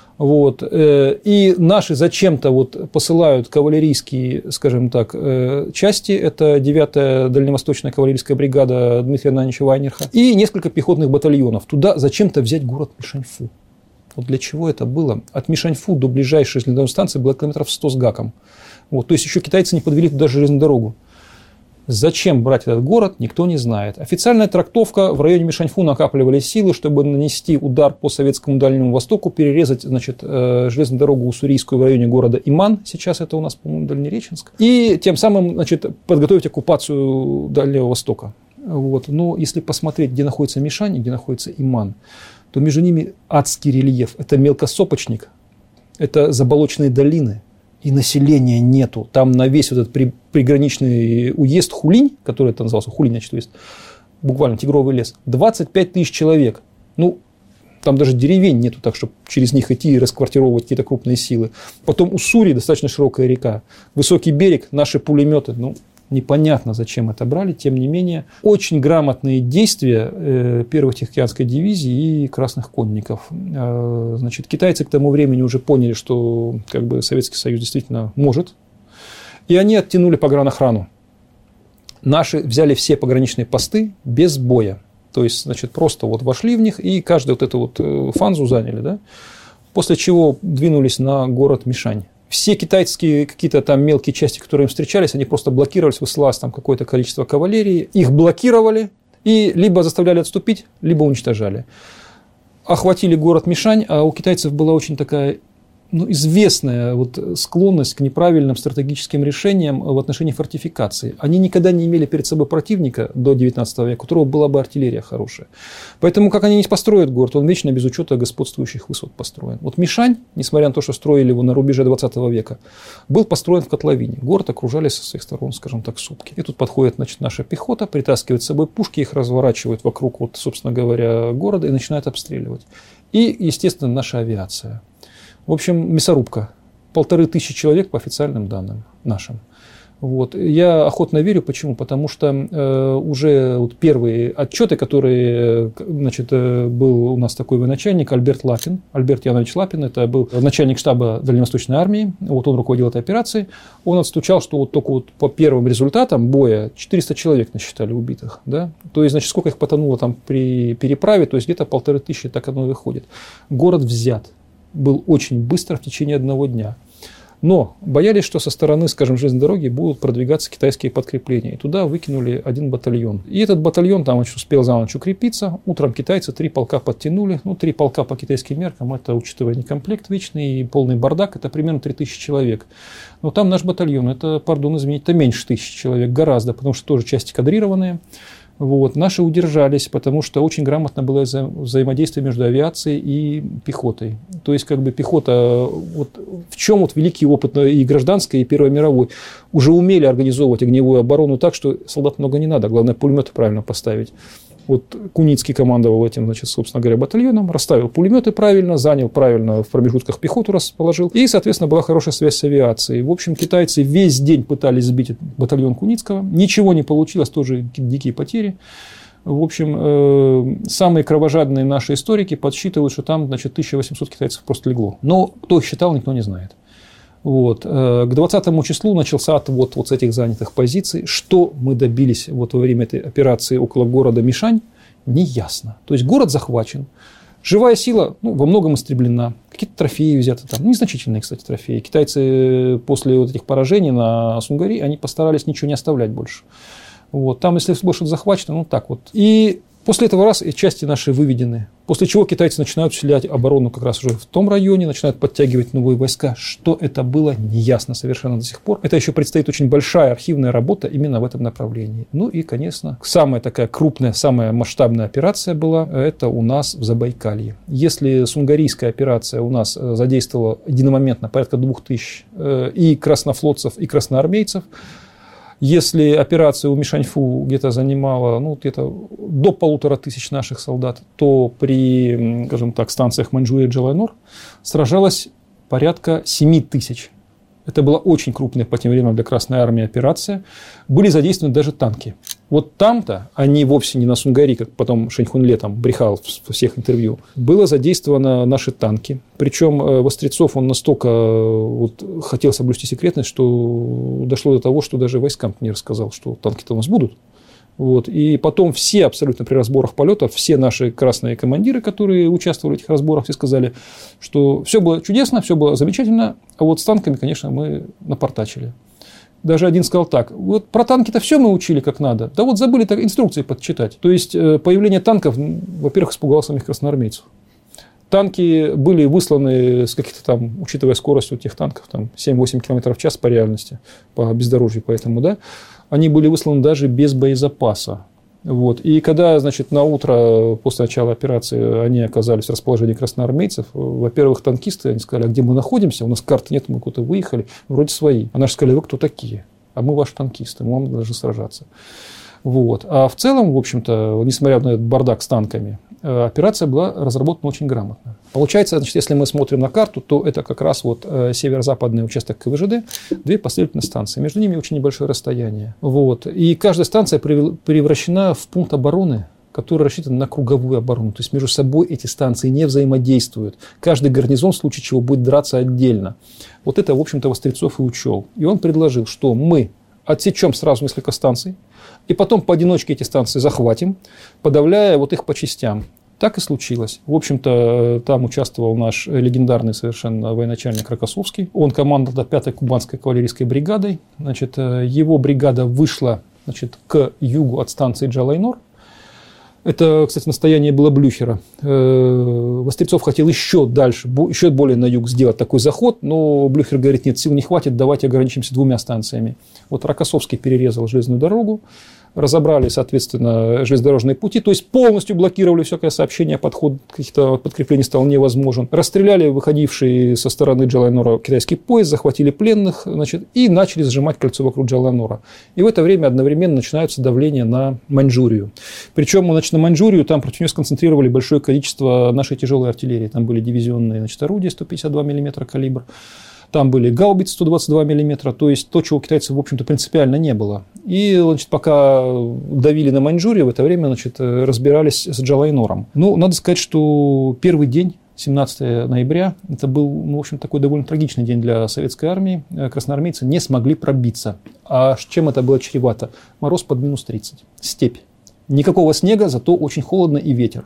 И наши зачем-то посылают кавалерийские, скажем так, части. Это 9-я дальневосточная кавалерийская бригада Дмитрия Ананьевича Вайнерха. И несколько пехотных батальонов. Туда зачем-то взять город Мишаньфу. Для чего это было? От Мишаньфу до ближайшей железнодорожной станции было километров 100 с гаком. То есть, еще китайцы не подвели туда железную дорогу. Зачем брать этот город, никто не знает. Официальная трактовка: в районе Мишаньфу накапливали силы, чтобы нанести удар по советскому Дальнему Востоку, перерезать, железную дорогу уссурийскую в районе города Иман, сейчас это у нас, по-моему, Дальнереченск, и тем самым, подготовить оккупацию Дальнего Востока. Но если посмотреть, где находится Мишань и где находится Иман, то между ними адский рельеф. Это мелкосопочник, это заболоченные долины, и населения нету. Там на весь этот приграничный уезд Хулинь, который это назывался, Хулинь, уезд, буквально тигровый лес, 25 тысяч человек. Там даже деревень нету, так чтобы через них идти и расквартировывать какие-то крупные силы. Потом Уссури, достаточно широкая река, высокий берег, наши пулеметы, непонятно, зачем это брали, тем не менее, очень грамотные действия первой Тихоокеанской дивизии и красных конников. Китайцы к тому времени уже поняли, что Советский Союз действительно может, и они оттянули погранохрану. Наши взяли все пограничные посты без боя, то есть, просто вошли в них и каждую эту фанзу заняли, да? После чего двинулись на город Мишань. Все китайские какие-то там мелкие части, которые им встречались, они просто блокировались, высылалось там какое-то количество кавалерии, их блокировали и либо заставляли отступить, либо уничтожали. Охватили город Мишань, а у китайцев была очень такая известная склонность к неправильным стратегическим решениям в отношении фортификации. Они никогда не имели перед собой противника до 19 века, у которого была бы артиллерия хорошая. Поэтому, как они не построят город, он вечно без учета господствующих высот построен. Мишань, несмотря на то, что строили его на рубеже 20 века, был построен в котловине. Город окружали со всех сторон, скажем так, сопки. И тут подходит, наша пехота, притаскивает с собой пушки, их разворачивает вокруг, собственно говоря, города и начинает обстреливать. И, естественно, наша авиация. В общем, мясорубка. 1500 человек по официальным данным нашим. Я охотно верю. Почему? Потому что уже первые отчеты, которые, был у нас такой военачальник Альберт Янович Лапин, это был начальник штаба Дальневосточной армии, он руководил этой операцией, он отстучал, что только по первым результатам боя 400 человек насчитали убитых. Да? То есть, сколько их потонуло там при переправе, то есть где-то 1500, так оно и выходит. Город взят. Был очень быстро в течение одного дня. Но боялись, что со стороны, скажем, железной дороги будут продвигаться китайские подкрепления. И туда выкинули один батальон. И этот батальон там успел за ночь укрепиться. Утром китайцы 3 полка подтянули. 3 полка по китайским меркам, это, учитывая некомплект вечный и полный бардак, это примерно 3000 человек. Но там наш батальон, это, это меньше 1000 человек, гораздо, потому что тоже части кадрированные. Наши удержались, потому что очень грамотно было взаимодействие между авиацией и пехотой. То есть, пехота, в чем великий опыт и гражданской, и Первой мировой, уже умели организовывать огневую оборону так, что солдат много не надо, главное пулеметы правильно поставить. Куницкий командовал этим, собственно говоря, батальоном, расставил пулеметы правильно, занял правильно в промежутках пехоту расположил. И, соответственно, была хорошая связь с авиацией. В общем, китайцы весь день пытались сбить батальон Куницкого. Ничего не получилось, тоже дикие потери. В общем, самые кровожадные наши историки подсчитывают, что там, 1800 китайцев просто легло. Но кто их считал, никто не знает. К 20 числу начался отвод с этих занятых позиций. Что мы добились во время этой операции около города Мишань, неясно. То есть город захвачен, живая сила во многом истреблена, какие-то трофеи взяты там, незначительные, кстати, трофеи. Китайцы после этих поражений на Сунгари, они постарались ничего не оставлять больше. Там, если больше захвачено, так. И после этого части наши выведены. После чего китайцы начинают усилять оборону как раз уже в том районе, начинают подтягивать новые войска. Что это было, неясно совершенно до сих пор. Это еще предстоит очень большая архивная работа именно в этом направлении. И, конечно, самая такая крупная, самая масштабная операция была, это у нас в Забайкалье. Если сунгарийская операция у нас задействовала единомоментно порядка 2000 и краснофлотцев, и красноармейцев, если операция у Мишаньфу где-то занимала где-то до 1500 наших солдат, то при, скажем так, станциях Маньчжурия и Джалайнор сражалось порядка 7000. Это была очень крупная по тем временам для Красной Армии операция. Были задействованы даже танки. Там-то, они вовсе не на Сунгари, как потом Шэнь Хунле брехал во всех интервью, было задействованы наши танки. Причем Вострецов, он настолько хотел соблюсти секретность, что дошло до того, что даже войскам не рассказал, что танки-то у нас будут. И потом все абсолютно при разборах полетов, все наши красные командиры, которые участвовали в этих разборах, все сказали, что все было чудесно, все было замечательно, а с танками, конечно, мы напортачили. Даже один сказал так: про танки-то все мы учили как надо, да забыли инструкции подчитать. То есть появление танков, во-первых, испугало самих красноармейцев. Танки были высланы с каких-то там, учитывая скорость у тех танков, 7-8 км в час по реальности, по бездорожью, поэтому, да, они были высланы даже без боезапаса. И когда, на утро после начала операции они оказались в расположении красноармейцев, во-первых, танкисты, они сказали: а где мы находимся? У нас карты нет, мы куда-то выехали, вроде свои. А наши сказали: вы кто такие? А мы ваши танкисты, мы вам должны сражаться. А в целом, в общем-то, несмотря на этот бардак с танками, операция была разработана очень грамотно. Получается, если мы смотрим на карту, то это как раз северо-западный участок КВЖД, 2 последовательные станции. Между ними очень небольшое расстояние. И каждая станция превращена в пункт обороны, который рассчитан на круговую оборону. То есть между собой эти станции не взаимодействуют. Каждый гарнизон в случае чего будет драться отдельно. Это, в общем-то, Вострецов и учел. И он предложил, что мы отсечем сразу несколько станций, и потом поодиночке эти станции захватим, подавляя их по частям. Так и случилось. В общем-то, там участвовал наш легендарный совершенно военачальник Рокоссовский. Он командовал 5-й кубанской кавалерийской бригадой. Его бригада вышла к югу от станции Джалайнор. Это, кстати, настояние было Блюхера. Вострецов хотел еще дальше, еще более на юг сделать такой заход, но Блюхер говорит, нет, сил не хватит, давайте ограничимся 2 станциями. Вот Рокоссовский перерезал железную дорогу, разобрали, соответственно, железнодорожные пути, то есть полностью блокировали всякое сообщение, подход каких-то подкреплений стал невозможен. Расстреляли выходивший со стороны Джалайнора китайский поезд, захватили пленных, значит, и начали сжимать кольцо вокруг Джалайнора. И в это время одновременно начинаются давления на Маньчжурию. Причем, значит, на Маньчжурию там против нее сконцентрировали большое количество нашей тяжелой артиллерии. Там были дивизионные, значит, орудия 152 мм калибр. Там были гаубицы 122 мм, то есть то, чего у китайцев, в общем-то, принципиально не было. И, значит, пока давили на Маньчжурию, в это время, значит, разбирались с Джалайнором. Ну, надо сказать, что первый день, 17 ноября, это был, ну, в общем, такой довольно трагичный день для советской армии. Красноармейцы не смогли пробиться. А с чем это было чревато? Мороз под минус 30, степь. Никакого снега, зато очень холодно и ветер.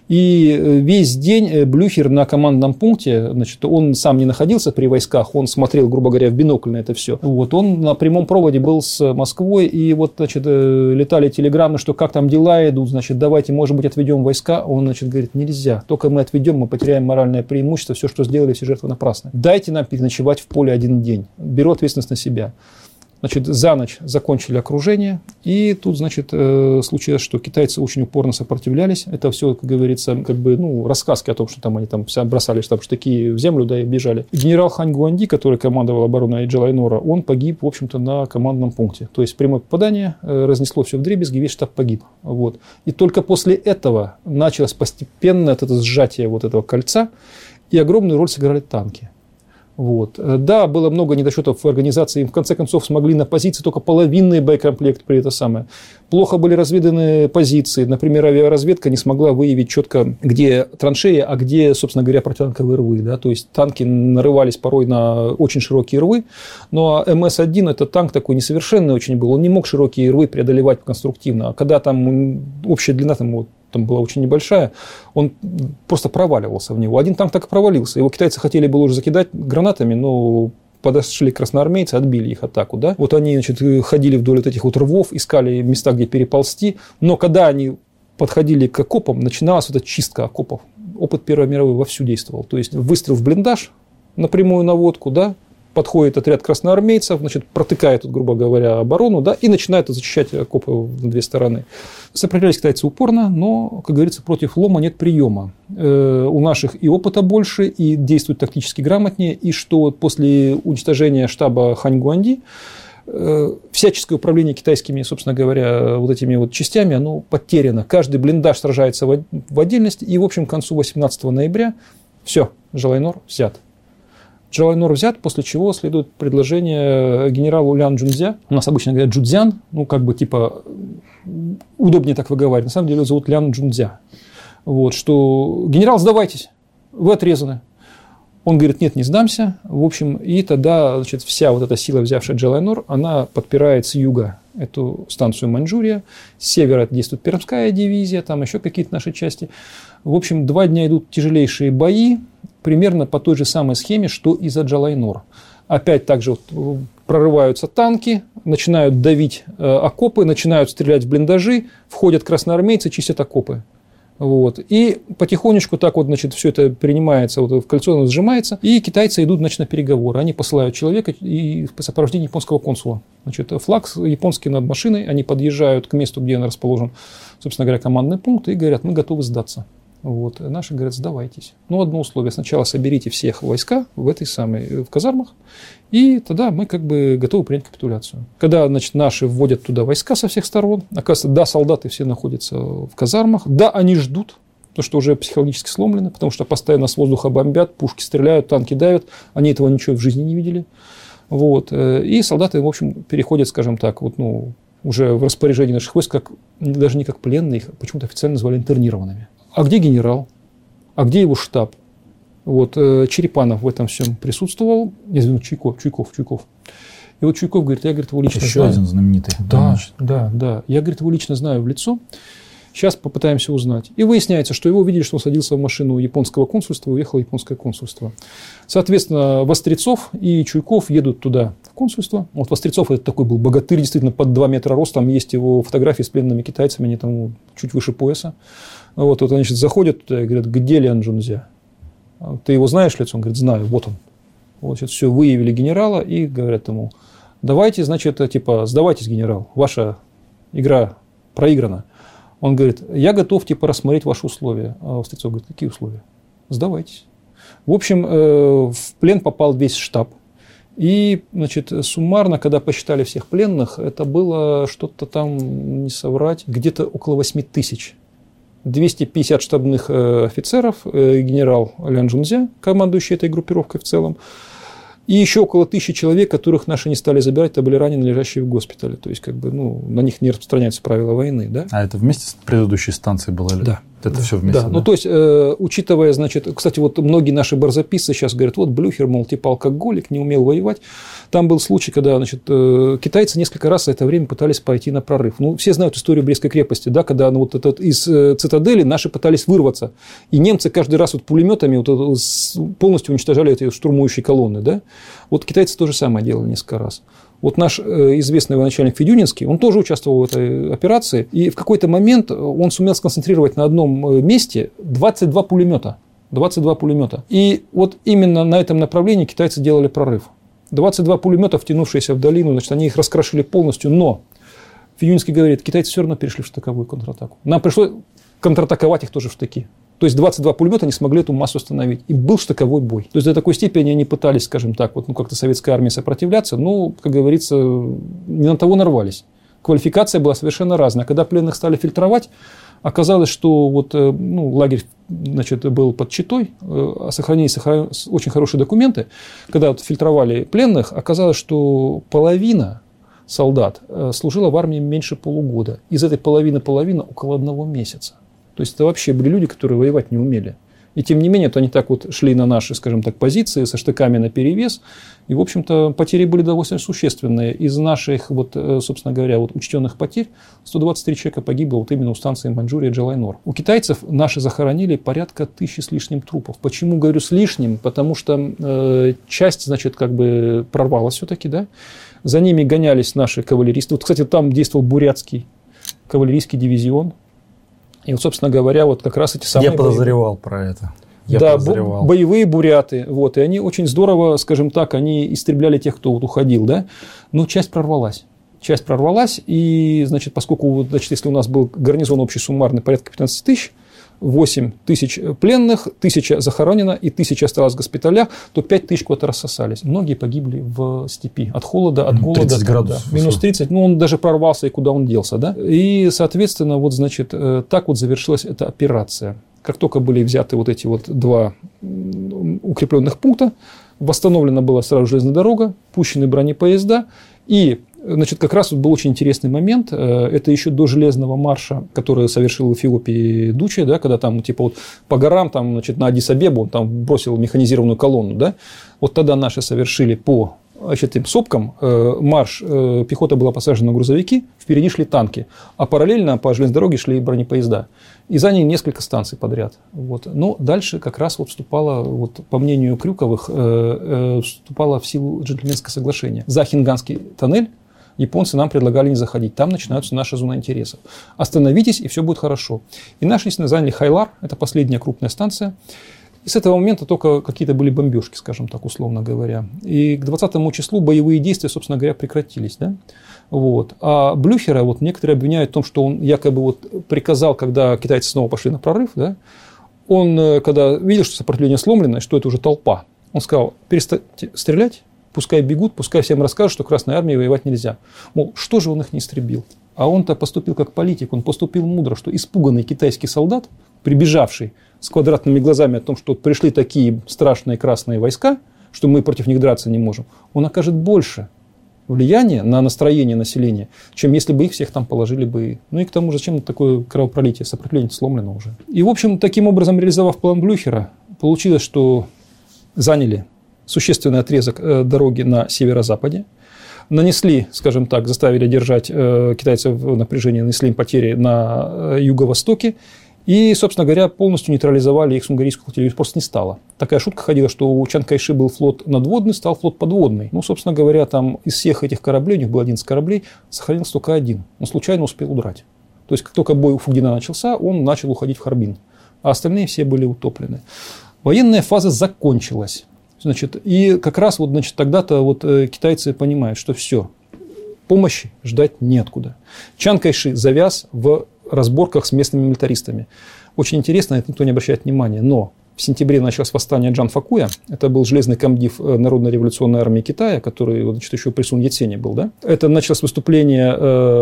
И весь день Блюхер на командном пункте, значит, он сам не находился при войсках, он смотрел, грубо говоря, в бинокль на это все. Вот, он на прямом проводе был с Москвой, и вот, значит, летали телеграммы, что как там дела идут, значит, давайте, может быть, отведем войска. Он, значит, говорит, нельзя, только мы отведем, мы потеряем моральное преимущество, все, что сделали, все жертвы напрасны. Дайте нам переночевать в поле 1 день. Беру ответственность на себя. Значит, за ночь закончили окружение, и тут, значит, случилось, что китайцы очень упорно сопротивлялись. Это все, как говорится, как бы, ну, рассказки о том, что там они там бросали там штыки в землю, да, и бежали. Генерал Хань Гуанди, который командовал обороной Джалайнора, он погиб, в общем-то, на командном пункте. То есть прямое попадание разнесло все вдребезги, весь штаб погиб. Вот. И только после этого началось постепенно это сжатие вот этого кольца, и огромную роль сыграли танки. Вот. Да, было много недочетов в организации, им в конце концов смогли на позиции только половинный боекомплект при это самое. Плохо были разведаны позиции, например, авиаразведка не смогла выявить четко, где траншеи, а где, собственно говоря, противотанковые рвы. Да? То есть танки нарывались порой на очень широкие рвы, но МС-1 это танк такой несовершенный очень был, он не мог широкие рвы преодолевать конструктивно, а когда там общая длина там была очень небольшая, он просто проваливался в него. Один танк так и провалился. Его китайцы хотели было уже закидать гранатами, но подошли красноармейцы, отбили их атаку. Да? Вот они, значит, ходили вдоль вот этих вот рвов, искали места, где переползти. Но когда они подходили к окопам, начиналась вот эта чистка окопов. Опыт Первой мировой вовсю действовал. То есть выстрел в блиндаж на прямую наводку, да? Подходит отряд красноармейцев, значит, протыкает, грубо говоря, оборону, да, и начинает защищать окопы на 2 стороны. Сопротивлялись китайцы упорно, но, как говорится, против лома нет приема. У наших и опыта больше, и действуют тактически грамотнее, и что после уничтожения штаба Хань Гуанди всяческое управление китайскими, собственно говоря, вот этими вот частями, оно потеряно. Каждый блиндаж сражается в отдельности, и, в общем, к концу 18 ноября все, Джалайнор взят. Джалайнор взят, после чего следует предложение генералу Лян Джунцзя. У нас обычно говорят Джудзян, ну, как бы, типа, удобнее так выговаривать. На самом деле его зовут Лян Джунцзя. Вот, что генерал, сдавайтесь, вы отрезаны. Он говорит, нет, не сдамся. В общем, и тогда, значит, вся вот эта сила, взявшая Джалайнор, она подпирает с юга эту станцию Маньчжурия, с севера действует Пермская дивизия, там еще какие-то наши части. В общем, 2 дня идут тяжелейшие бои, примерно по той же самой схеме, что и за Джалайнор. Опять также вот прорываются танки, начинают давить окопы, начинают стрелять в блиндажи, входят красноармейцы, чистят окопы. Вот. И потихонечку так вот, значит, все это принимается, вот в кольцо оно сжимается, и китайцы идут, значит, на переговоры. Они посылают человека и в сопровождении японского консула. Значит, флаг японский над машиной, они подъезжают к месту, где он расположен, собственно говоря, командный пункт, и говорят, мы готовы сдаться. Вот. Наши говорят, сдавайтесь. Но одно условие, сначала соберите всех войска в казармах, и тогда мы как бы готовы принять капитуляцию. Когда, значит, наши вводят туда войска со всех сторон, оказывается, да, солдаты все находятся в казармах, да, они ждут, потому что уже психологически сломлены, потому что постоянно с воздуха бомбят, пушки стреляют, танки давят, они этого ничего в жизни не видели. Вот. И солдаты, в общем, переходят, скажем так, вот, ну, уже в распоряжении наших войск, даже не как пленные, их почему-то официально назвали интернированными. А где генерал? А где его штаб? Вот, Черепанов в этом всем присутствовал. Я извиняюсь, Чуйков. И вот Чуйков говорит, я, говорит, его лично еще знаю. Еще один знаменитый. Да. Я, говорит, его лично знаю в лицо. Сейчас попытаемся узнать. И выясняется, что его видели, что он садился в машину японского консульства, уехало японское консульство. Соответственно, Вострецов и Чуйков едут туда, в консульство. Вот Вострецов это такой был богатырь, действительно, под 2 метра рост. Там есть его фотографии с пленными китайцами, они там чуть выше пояса. Вот они, значит, заходят туда и говорят: где Лян Чжунцзя? Ты его знаешь лицо? Он говорит: знаю, вот он. Вот, значит, все, выявили генерала и говорят ему: давайте, значит, типа, сдавайтесь, генерал, ваша игра проиграна. Он говорит: я готов, типа, рассмотреть ваши условия. А Вострецов говорит: какие условия? Сдавайтесь. В общем, в плен попал весь штаб. И, значит, суммарно, когда посчитали всех пленных, это было что-то там, не соврать, где-то около 8 тысяч. 250 штабных офицеров, генерал Лян Чжунцзя, командующий этой группировкой в целом, и еще около 1000 человек, которых наши не стали забирать, это были ранены, лежащие в госпитале. То есть, как бы, на них не распространяются правила войны. Да? А это вместе с предыдущей станцией было? Да. Это все вместе? Да. То есть, учитывая, значит, кстати, вот многие наши барзаписцы сейчас говорят: вот Блюхер, мол, типа алкоголик, не умел воевать. Там был случай, когда, значит, китайцы несколько раз за это время пытались пойти на прорыв. Все знают историю Брестской крепости, да, когда из цитадели наши пытались вырваться. И немцы каждый раз пулеметами полностью уничтожали эти штурмующие колонны. Да? Вот китайцы то же самое делали несколько раз. Вот наш известный военачальник Федюнинский, он тоже участвовал в этой операции. И в какой-то момент он сумел сконцентрировать на одном месте 22 пулемета. 22 пулемета. И вот именно на этом направлении китайцы делали прорыв. 22 пулемета, втянувшиеся в долину, значит, они их раскрошили полностью, но Федюнинский говорит: китайцы все равно перешли в штыковую контратаку. Нам пришлось контратаковать их тоже в штыки. То есть 22 пулемета не смогли эту массу остановить. И был штыковой бой. То есть до такой степени они пытались, скажем так, как-то советской армии сопротивляться, но, как говорится, не на того нарвались. Квалификация была совершенно разная. Когда пленных стали фильтровать, оказалось, что лагерь, значит, был под Читой, сохранились очень хорошие документы. Когда фильтровали пленных, оказалось, что половина солдат служила в армии меньше полугода. Из этой половины около 1 месяца. То есть это вообще были люди, которые воевать не умели. И тем не менее, они так шли на наши, скажем так, позиции со штыками наперевес. И, в общем-то, потери были довольно существенные. Из наших, собственно говоря, учтенных потерь 123 человека погибло именно у станции Маньчжурия Джалайнор. У китайцев наши захоронили порядка 1000 с лишним трупов. Почему говорю с лишним? Потому что часть, значит, прорвалась все-таки, да? За ними гонялись наши кавалеристы. Кстати, там действовал бурятский кавалерийский дивизион. И, собственно говоря, как раз эти самые... Я подозревал про это. Боевые буряты. И они очень здорово, скажем так, они истребляли тех, кто уходил. Да? Но часть прорвалась. И, значит, поскольку, если у нас был гарнизон общий суммарный порядка 15 тысяч, 8 тысяч пленных, 1000 захоронено и 1000 осталось в госпиталях, то 5 тысяч куда-то рассосались. Многие погибли в степи от холода, от голода. 30 градусов. Минус 30. Он даже прорвался, и куда он делся. Да? И, соответственно, так завершилась эта операция. Как только были взяты эти 2 укрепленных пункта, восстановлена была сразу железная дорога, пущены бронепоезда. И, значит, как раз был очень интересный момент. Это еще до железного марша, который совершил в Эфиопии Дуче, да, когда там по горам значит, на Аддис-Абебу он там бросил механизированную колонну. Да. Тогда наши совершили по этим сопкам марш. Пехота была посажена на грузовики, впереди шли танки, а параллельно по железной дороге шли бронепоезда. И заняли несколько станций подряд. Но дальше как раз вступало, по мнению Крюковых, вступало в силу джентльменское соглашение. За Хинганский тоннель японцы нам предлагали не заходить. Там начинаются наши зоны интересов. Остановитесь, и все будет хорошо. И наши, естественно, заняли Хайлар, это последняя крупная станция. И с этого момента только какие-то были бомбежки, скажем так, условно говоря. И к 20 числу боевые действия, собственно говоря, прекратились. Да? А Блюхера некоторые обвиняют в том, что он якобы приказал, когда китайцы снова пошли на прорыв, да? Он, когда видел, что сопротивление сломлено, что это уже толпа, он сказал: перестаньте стрелять, пускай бегут, пускай всем расскажут, что Красной армии воевать нельзя. Мол, что же он их не истребил? А он-то поступил как политик, он поступил мудро, что испуганный китайский солдат, прибежавший с квадратными глазами о том, что пришли такие страшные красные войска, что мы против них драться не можем, он окажет больше влияния на настроение населения, чем если бы их всех там положили бы. И к тому же, зачем такое кровопролитие, сопротивление сломлено уже. И, в общем, таким образом, реализовав план Блюхера, получилось, что заняли существенный отрезок дороги на северо-западе. нанесли, скажем так, заставили держать китайцев в напряжении, нанесли им потери на юго-востоке. И, собственно говоря, полностью нейтрализовали их сунгорийскую флотилию. Просто не стало. Такая шутка ходила, что у Чан Кайши был флот надводный, стал флот подводный. Ну, собственно говоря, там из всех этих кораблей, у них было 11 кораблей, сохранился только один. Он случайно успел удрать. То есть, как только бой у Фугдина начался, он начал уходить в Харбин. А остальные все были утоплены. Военная фаза закончилась. Значит, и как раз вот, значит, тогда-то вот китайцы понимают, что все, помощи ждать неоткуда. Чан Кайши завяз в разборках с местными милитаристами. Очень интересно, это никто не обращает внимания, но в сентябре началось восстание Джан Факуя. Это был железный комдив Народной революционной армии Китая, который, значит, еще при Сун Яцене был. Да? Это началось выступление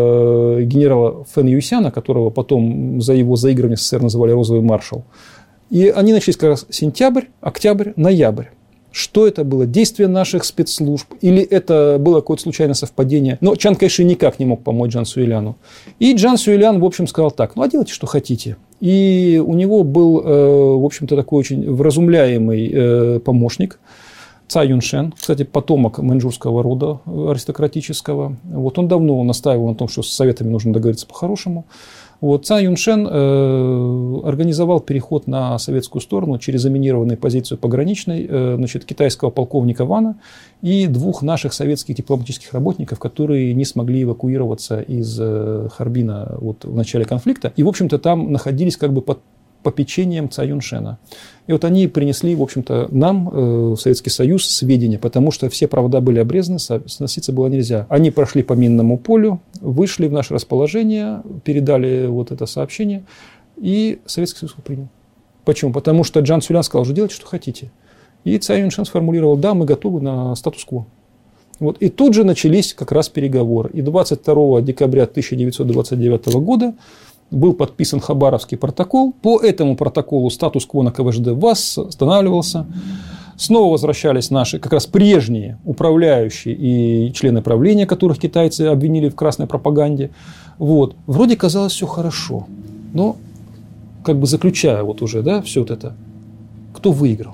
генерала Фэн Юйсяна, которого потом за его заигрывание с СССР называли «Розовый маршал». И они начались как раз сентябрь, октябрь, ноябрь. Что это было? Действие наших спецслужб? Или это было какое-то случайное совпадение? Но Чан Кайши никак не мог помочь Джан Сюэляну. И Джан Сюэлян, в общем, сказал так: ну, а делайте, что хотите. И у него был, в общем-то, такой очень вразумляемый помощник, Цай Юншен, кстати, потомок маньчжурского рода аристократического. Вот он давно настаивал на том, что с советами нужно договориться по-хорошему. Вот, Цай Юншен организовал переход на советскую сторону через заминированную позицию пограничной, значит, китайского полковника Вана и двух наших советских дипломатических работников, которые не смогли эвакуироваться из Харбина вот, в начале конфликта. И, в общем-то, там находились как бы под попечением Цай Юншена. И вот они принесли, в общем-то, нам, в Советский Союз, сведения, потому что все провода были обрезаны, сноситься было нельзя. Они прошли по минному полю, вышли в наше расположение, передали вот это сообщение, и Советский Союз принял. Почему? Потому что Джан Сюэлян сказал, что делайте, что хотите. И Цай Юншен сформулировал: да, мы готовы на статус-кво. Вот. И тут же начались как раз переговоры. И 22 декабря 1929 года был подписан Хабаровский протокол. По этому протоколу статус-кво на КВЖД восстанавливался. Снова возвращались наши как раз прежние управляющие и члены правления, которых китайцы обвинили в красной пропаганде. Вот. Вроде казалось все хорошо. Но, как бы заключая вот уже, да, все вот это, кто выиграл?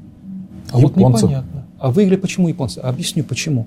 А японцы. Вот непонятно. А выиграли почему японцы? Объясню почему.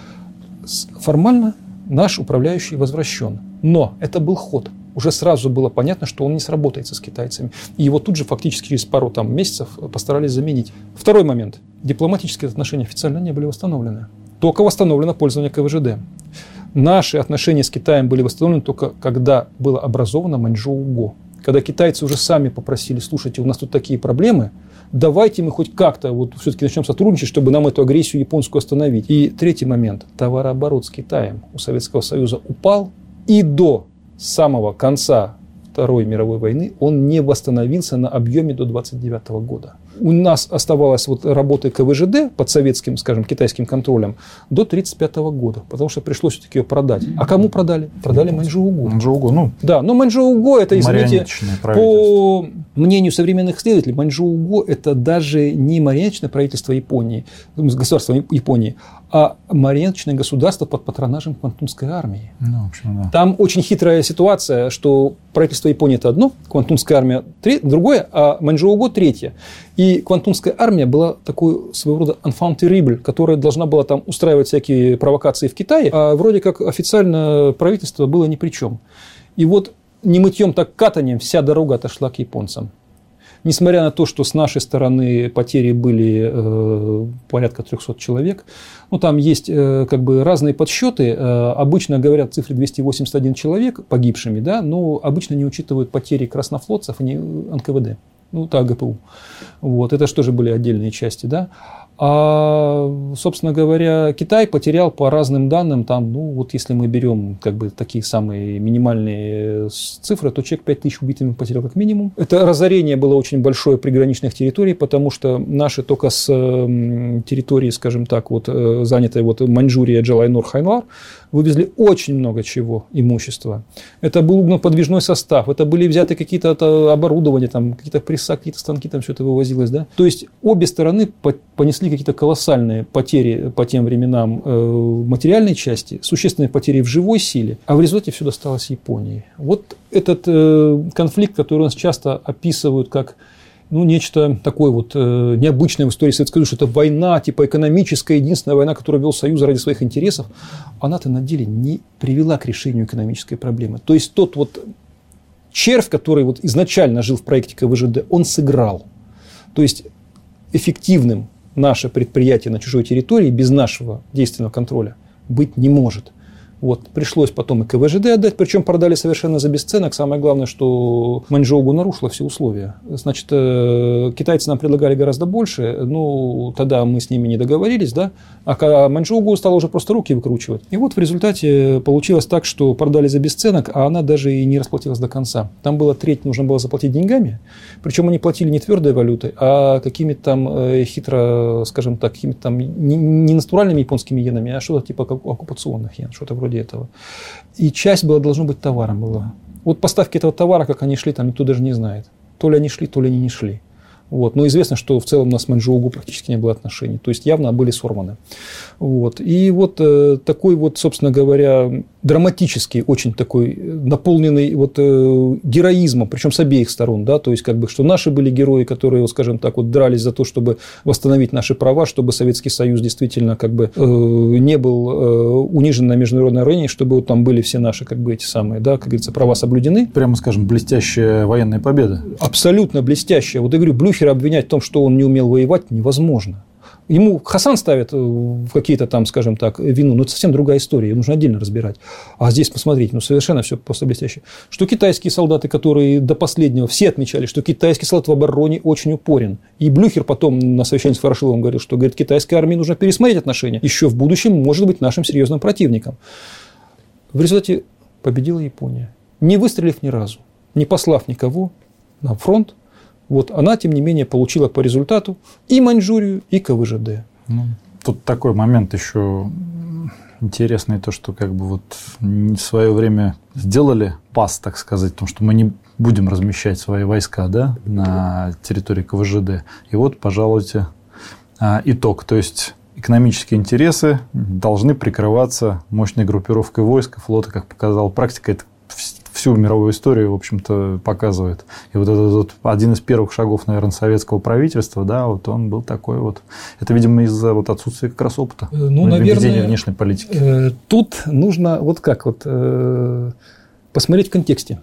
Формально наш управляющий возвращен. Но это был ход. Уже сразу было понятно, что он не сработается с китайцами. И его тут же фактически через пару месяцев постарались заменить. Второй момент. Дипломатические отношения официально не были восстановлены. Только восстановлено пользование КВЖД. Наши отношения с Китаем были восстановлены только когда было образовано Маньчжоу-го. Когда китайцы уже сами попросили: слушайте, у нас тут такие проблемы, давайте мы хоть как-то вот все-таки начнем сотрудничать, чтобы нам эту агрессию японскую остановить. И третий момент. Товарооборот с Китаем у Советского Союза упал, и до самого конца Второй мировой войны он не восстановился на объеме до 1929 года. У нас оставалась вот работа КВЖД под советским, скажем, китайским контролем до 1935 года, потому что пришлось все-таки ее продать. А кому продали? Продали Маньчжоу-го. Маньчжоу-го, ну. Да, но Маньчжоу-го это, извините, по мнению современных исследователей, Маньчжоу-го это даже не марионеточное правительство Японии, государство Японии, а марионеточное государство под патронажем Квантунской армии. Ну, в общем, да. Там очень хитрая ситуация, что правительство Японии это одно, Квантунская армия другое, а Маньчжоу-го третье. И Квантунская армия была такой своего рода enfant terrible, которая должна была там устраивать всякие провокации в Китае, а вроде как официально правительство было ни при чем. И вот не мытьем, так катанием вся дорога отошла к японцам. Несмотря на то, что с нашей стороны потери были порядка 300 человек, ну, там есть как бы разные подсчеты. Обычно говорят о цифре 281 человек погибшими, да, но обычно не учитывают потери краснофлотцев и НКВД. Ну, так, ГПУ. Вот, это же тоже были отдельные части, да. А, собственно говоря, Китай потерял по разным данным, там, ну, вот если мы берем как бы такие самые минимальные цифры, то человек 5000 убитыми потерял как минимум. Это разорение было очень большое приграничных территорий, потому что наши только с территории, скажем так, вот занятой вот Маньчжурия, Джалайнор, Хайнлар, вывезли очень много чего, имущества. Это был подвижной состав, это были взяты какие-то оборудования, там, какие-то пресса, какие-то станки, там все это вывозилось, да. То есть обе стороны понесли какие-то колоссальные потери по тем временам в материальной части, существенные потери в живой силе, а в результате все досталось Японии. Вот этот конфликт, который у нас часто описывают как нечто такое вот необычное в истории Советского Союза, что это война, типа экономическая, единственная война, которую вел Союз ради своих интересов, она-то на деле не привела к решению экономической проблемы. То есть тот вот червь, который вот изначально жил в проекте КВЖД, он сыграл. То есть эффективным наше предприятие на чужой территории без нашего действенного контроля быть не может. Вот. Пришлось потом и КВЖД отдать, причем продали совершенно за бесценок. Самое главное, что Маньчжоу нарушила все условия. Значит, китайцы нам предлагали гораздо больше, тогда мы с ними не договорились, да? А Маньчжоу стала уже просто руки выкручивать. И вот в результате получилось так, что продали за бесценок, а она даже и не расплатилась до конца. Там было треть, нужно было заплатить деньгами, причем они платили не твердой валютой, а какими-то там хитро, скажем так, какими-то там не натуральными японскими иенами, а что-то типа оккупационных иен, что-то вроде этого. И часть должно быть товаром была. Вот поставки этого товара, как они шли, там никто даже не знает. То ли они шли, то ли они не шли. Вот. Но известно, что в целом у нас с Маньчжоу практически не было отношений. То есть явно были сорваны. Вот. И вот такой вот, собственно говоря, драматический, очень такой наполненный вот героизмом, причем с обеих сторон, да, то есть как бы, что наши были герои, которые, вот, скажем так, вот дрались за то, чтобы восстановить наши права, чтобы Советский Союз действительно как бы не был унижен на международной арене, чтобы вот там были все наши как бы эти самые, да, как говорится, права соблюдены. Прямо скажем, блестящая военная победа. Абсолютно блестящая. Вот я говорю, Блюхера обвинять в том, что он не умел воевать, невозможно. Ему Хасан ставит в какие-то там, скажем так, вину, но это совсем другая история, ее нужно отдельно разбирать. А здесь, посмотрите, совершенно все просто блестяще. Что китайские солдаты, которые до последнего, все отмечали, что китайский солдат в обороне очень упорен. И Блюхер потом на совещании с Ворошиловым говорил, что, говорит, китайской армии нужно пересмотреть отношения. Еще в будущем может быть нашим серьезным противником. В результате победила Япония, не выстрелив ни разу, не послав никого на фронт. Вот она, тем не менее, получила по результату и Маньчжурию, и КВЖД. Тут такой момент еще интересный, то, что как бы вот в свое время сделали пас, так сказать, потому что мы не будем размещать свои войска, да, на территории КВЖД. И вот, пожалуйте, итог. То есть экономические интересы должны прикрываться мощной группировкой войск и флота, как показала практика. Это всю мировую историю, в общем-то, показывает. И вот этот вот один из первых шагов, наверное, советского правительства, да, вот он был такой вот. Это, видимо, из-за вот отсутствия как раз опыта. Ведения внешней политики. Тут нужно вот как вот посмотреть в контексте.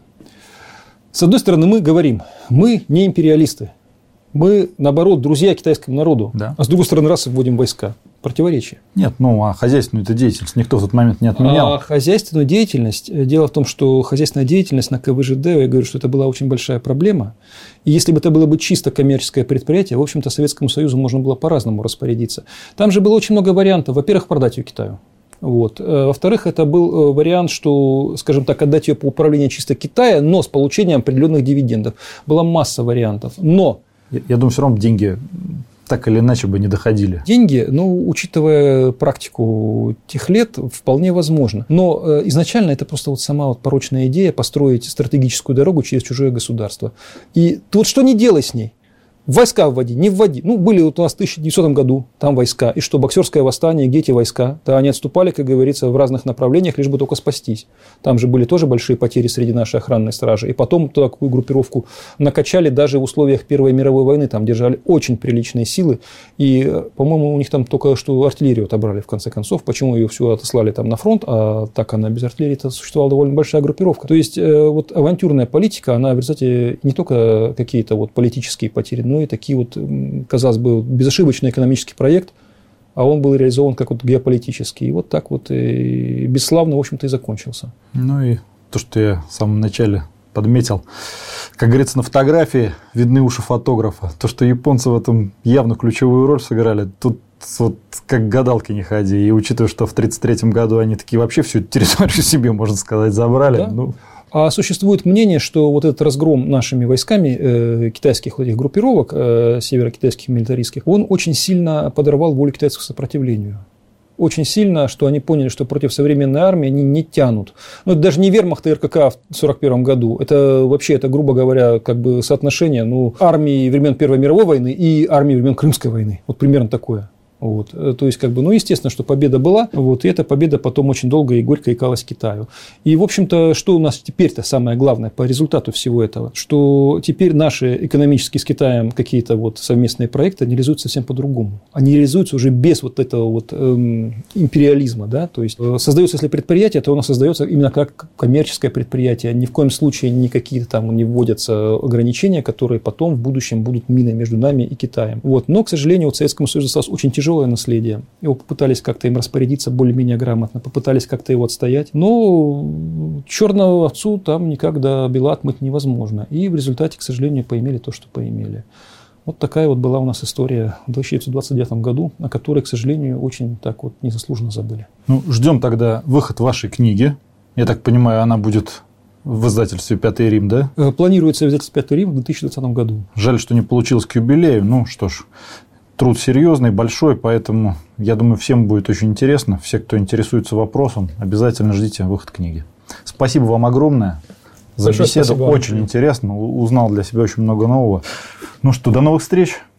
С одной стороны, мы говорим, мы не империалисты. Мы, наоборот, друзья китайскому народу. Да. А с другой стороны, раз вводим войска. Противоречие. Нет, а хозяйственную деятельность никто в тот момент не отменял. А хозяйственную деятельность, дело в том, что хозяйственная деятельность на КВЖД, я говорю, что это была очень большая проблема. И если бы это было бы чисто коммерческое предприятие, в общем-то, Советскому Союзу можно было по-разному распорядиться. Там же было очень много вариантов. Во-первых, продать ее Китаю. Вот. Во-вторых, это был вариант, что, скажем так, отдать ее по управлению чисто Китая, но с получением определенных дивидендов. Была масса вариантов. Но я думаю, все равно деньги так или иначе бы не доходили. Деньги, учитывая практику тех лет, вполне возможно. Но изначально это просто вот сама вот порочная идея построить стратегическую дорогу через чужое государство. И тут что не делай с ней? Войска вводи, не вводи. Были вот у нас в 1900 году там войска. И что, боксерское восстание, где эти войска? Да, они отступали, как говорится, в разных направлениях, лишь бы только спастись. Там же были тоже большие потери среди нашей охранной стражи. И потом такую группировку накачали даже в условиях Первой мировой войны. Там держали очень приличные силы. И, по-моему, у них там только что артиллерию отобрали в конце концов. Почему ее всю отослали там на фронт, а так она без артиллерии-то существовала довольно большая группировка. То есть, вот авантюрная политика, она в результате не только какие-то вот политические потери, и такие вот, казалось бы, безошибочный экономический проект, а он был реализован как вот геополитический. И вот так вот и бесславно, в общем-то, и закончился. И то, что я в самом начале подметил, как говорится, на фотографии видны уши фотографа. То, что японцы в этом явно ключевую роль сыграли, тут вот как гадалки не ходи. И учитывая, что в 1933 году они такие вообще всю территорию себе, можно сказать, забрали. Да? А существует мнение, что вот этот разгром нашими войсками китайских вот этих группировок, северокитайских милитаристских, он очень сильно подорвал волю китайцев к сопротивлению. Очень сильно, что они поняли, что против современной армии они не тянут. Это даже не вермахт и РКК в 1941 году. Это вообще, это, грубо говоря, как бы соотношение армии времен Первой мировой войны и армии времен Крымской войны. Вот примерно такое. Вот. То есть, естественно, что победа была, вот, и эта победа потом очень долго и горько икалась Китаю. И, в общем-то, что у нас теперь-то самое главное по результату всего этого, что теперь наши экономические с Китаем какие-то вот совместные проекты они реализуются совсем по-другому. Они реализуются уже без вот этого вот империализма, да, то есть создается, если предприятие, то оно создается именно как коммерческое предприятие, ни в коем случае не какие-то там не вводятся ограничения, которые потом в будущем будут миной между нами и Китаем. Вот. Но, к сожалению, вот Советскому Союзу осталось очень тяжелое наследие. Его попытались как-то им распорядиться более-менее грамотно, попытались как-то его отстоять. Но черного овцу там никак до бела отмыть невозможно. И в результате, к сожалению, поимели то, что поимели. Вот такая вот была у нас история в 1929 году, о которой, к сожалению, очень так вот незаслуженно забыли. Ну, ждем тогда выход вашей книги. Я так понимаю, она будет в издательстве «Пятый Рим», да? Планируется издательство «Пятый Рим» в 2020 году. Жаль, что не получилось к юбилею. Ну, что ж, труд серьезный, большой, поэтому, я думаю, всем будет очень интересно. Все, кто интересуется вопросом, обязательно ждите выход книги. Спасибо вам огромное за беседу. Очень интересно. Узнал для себя очень много нового. Ну что, до новых встреч.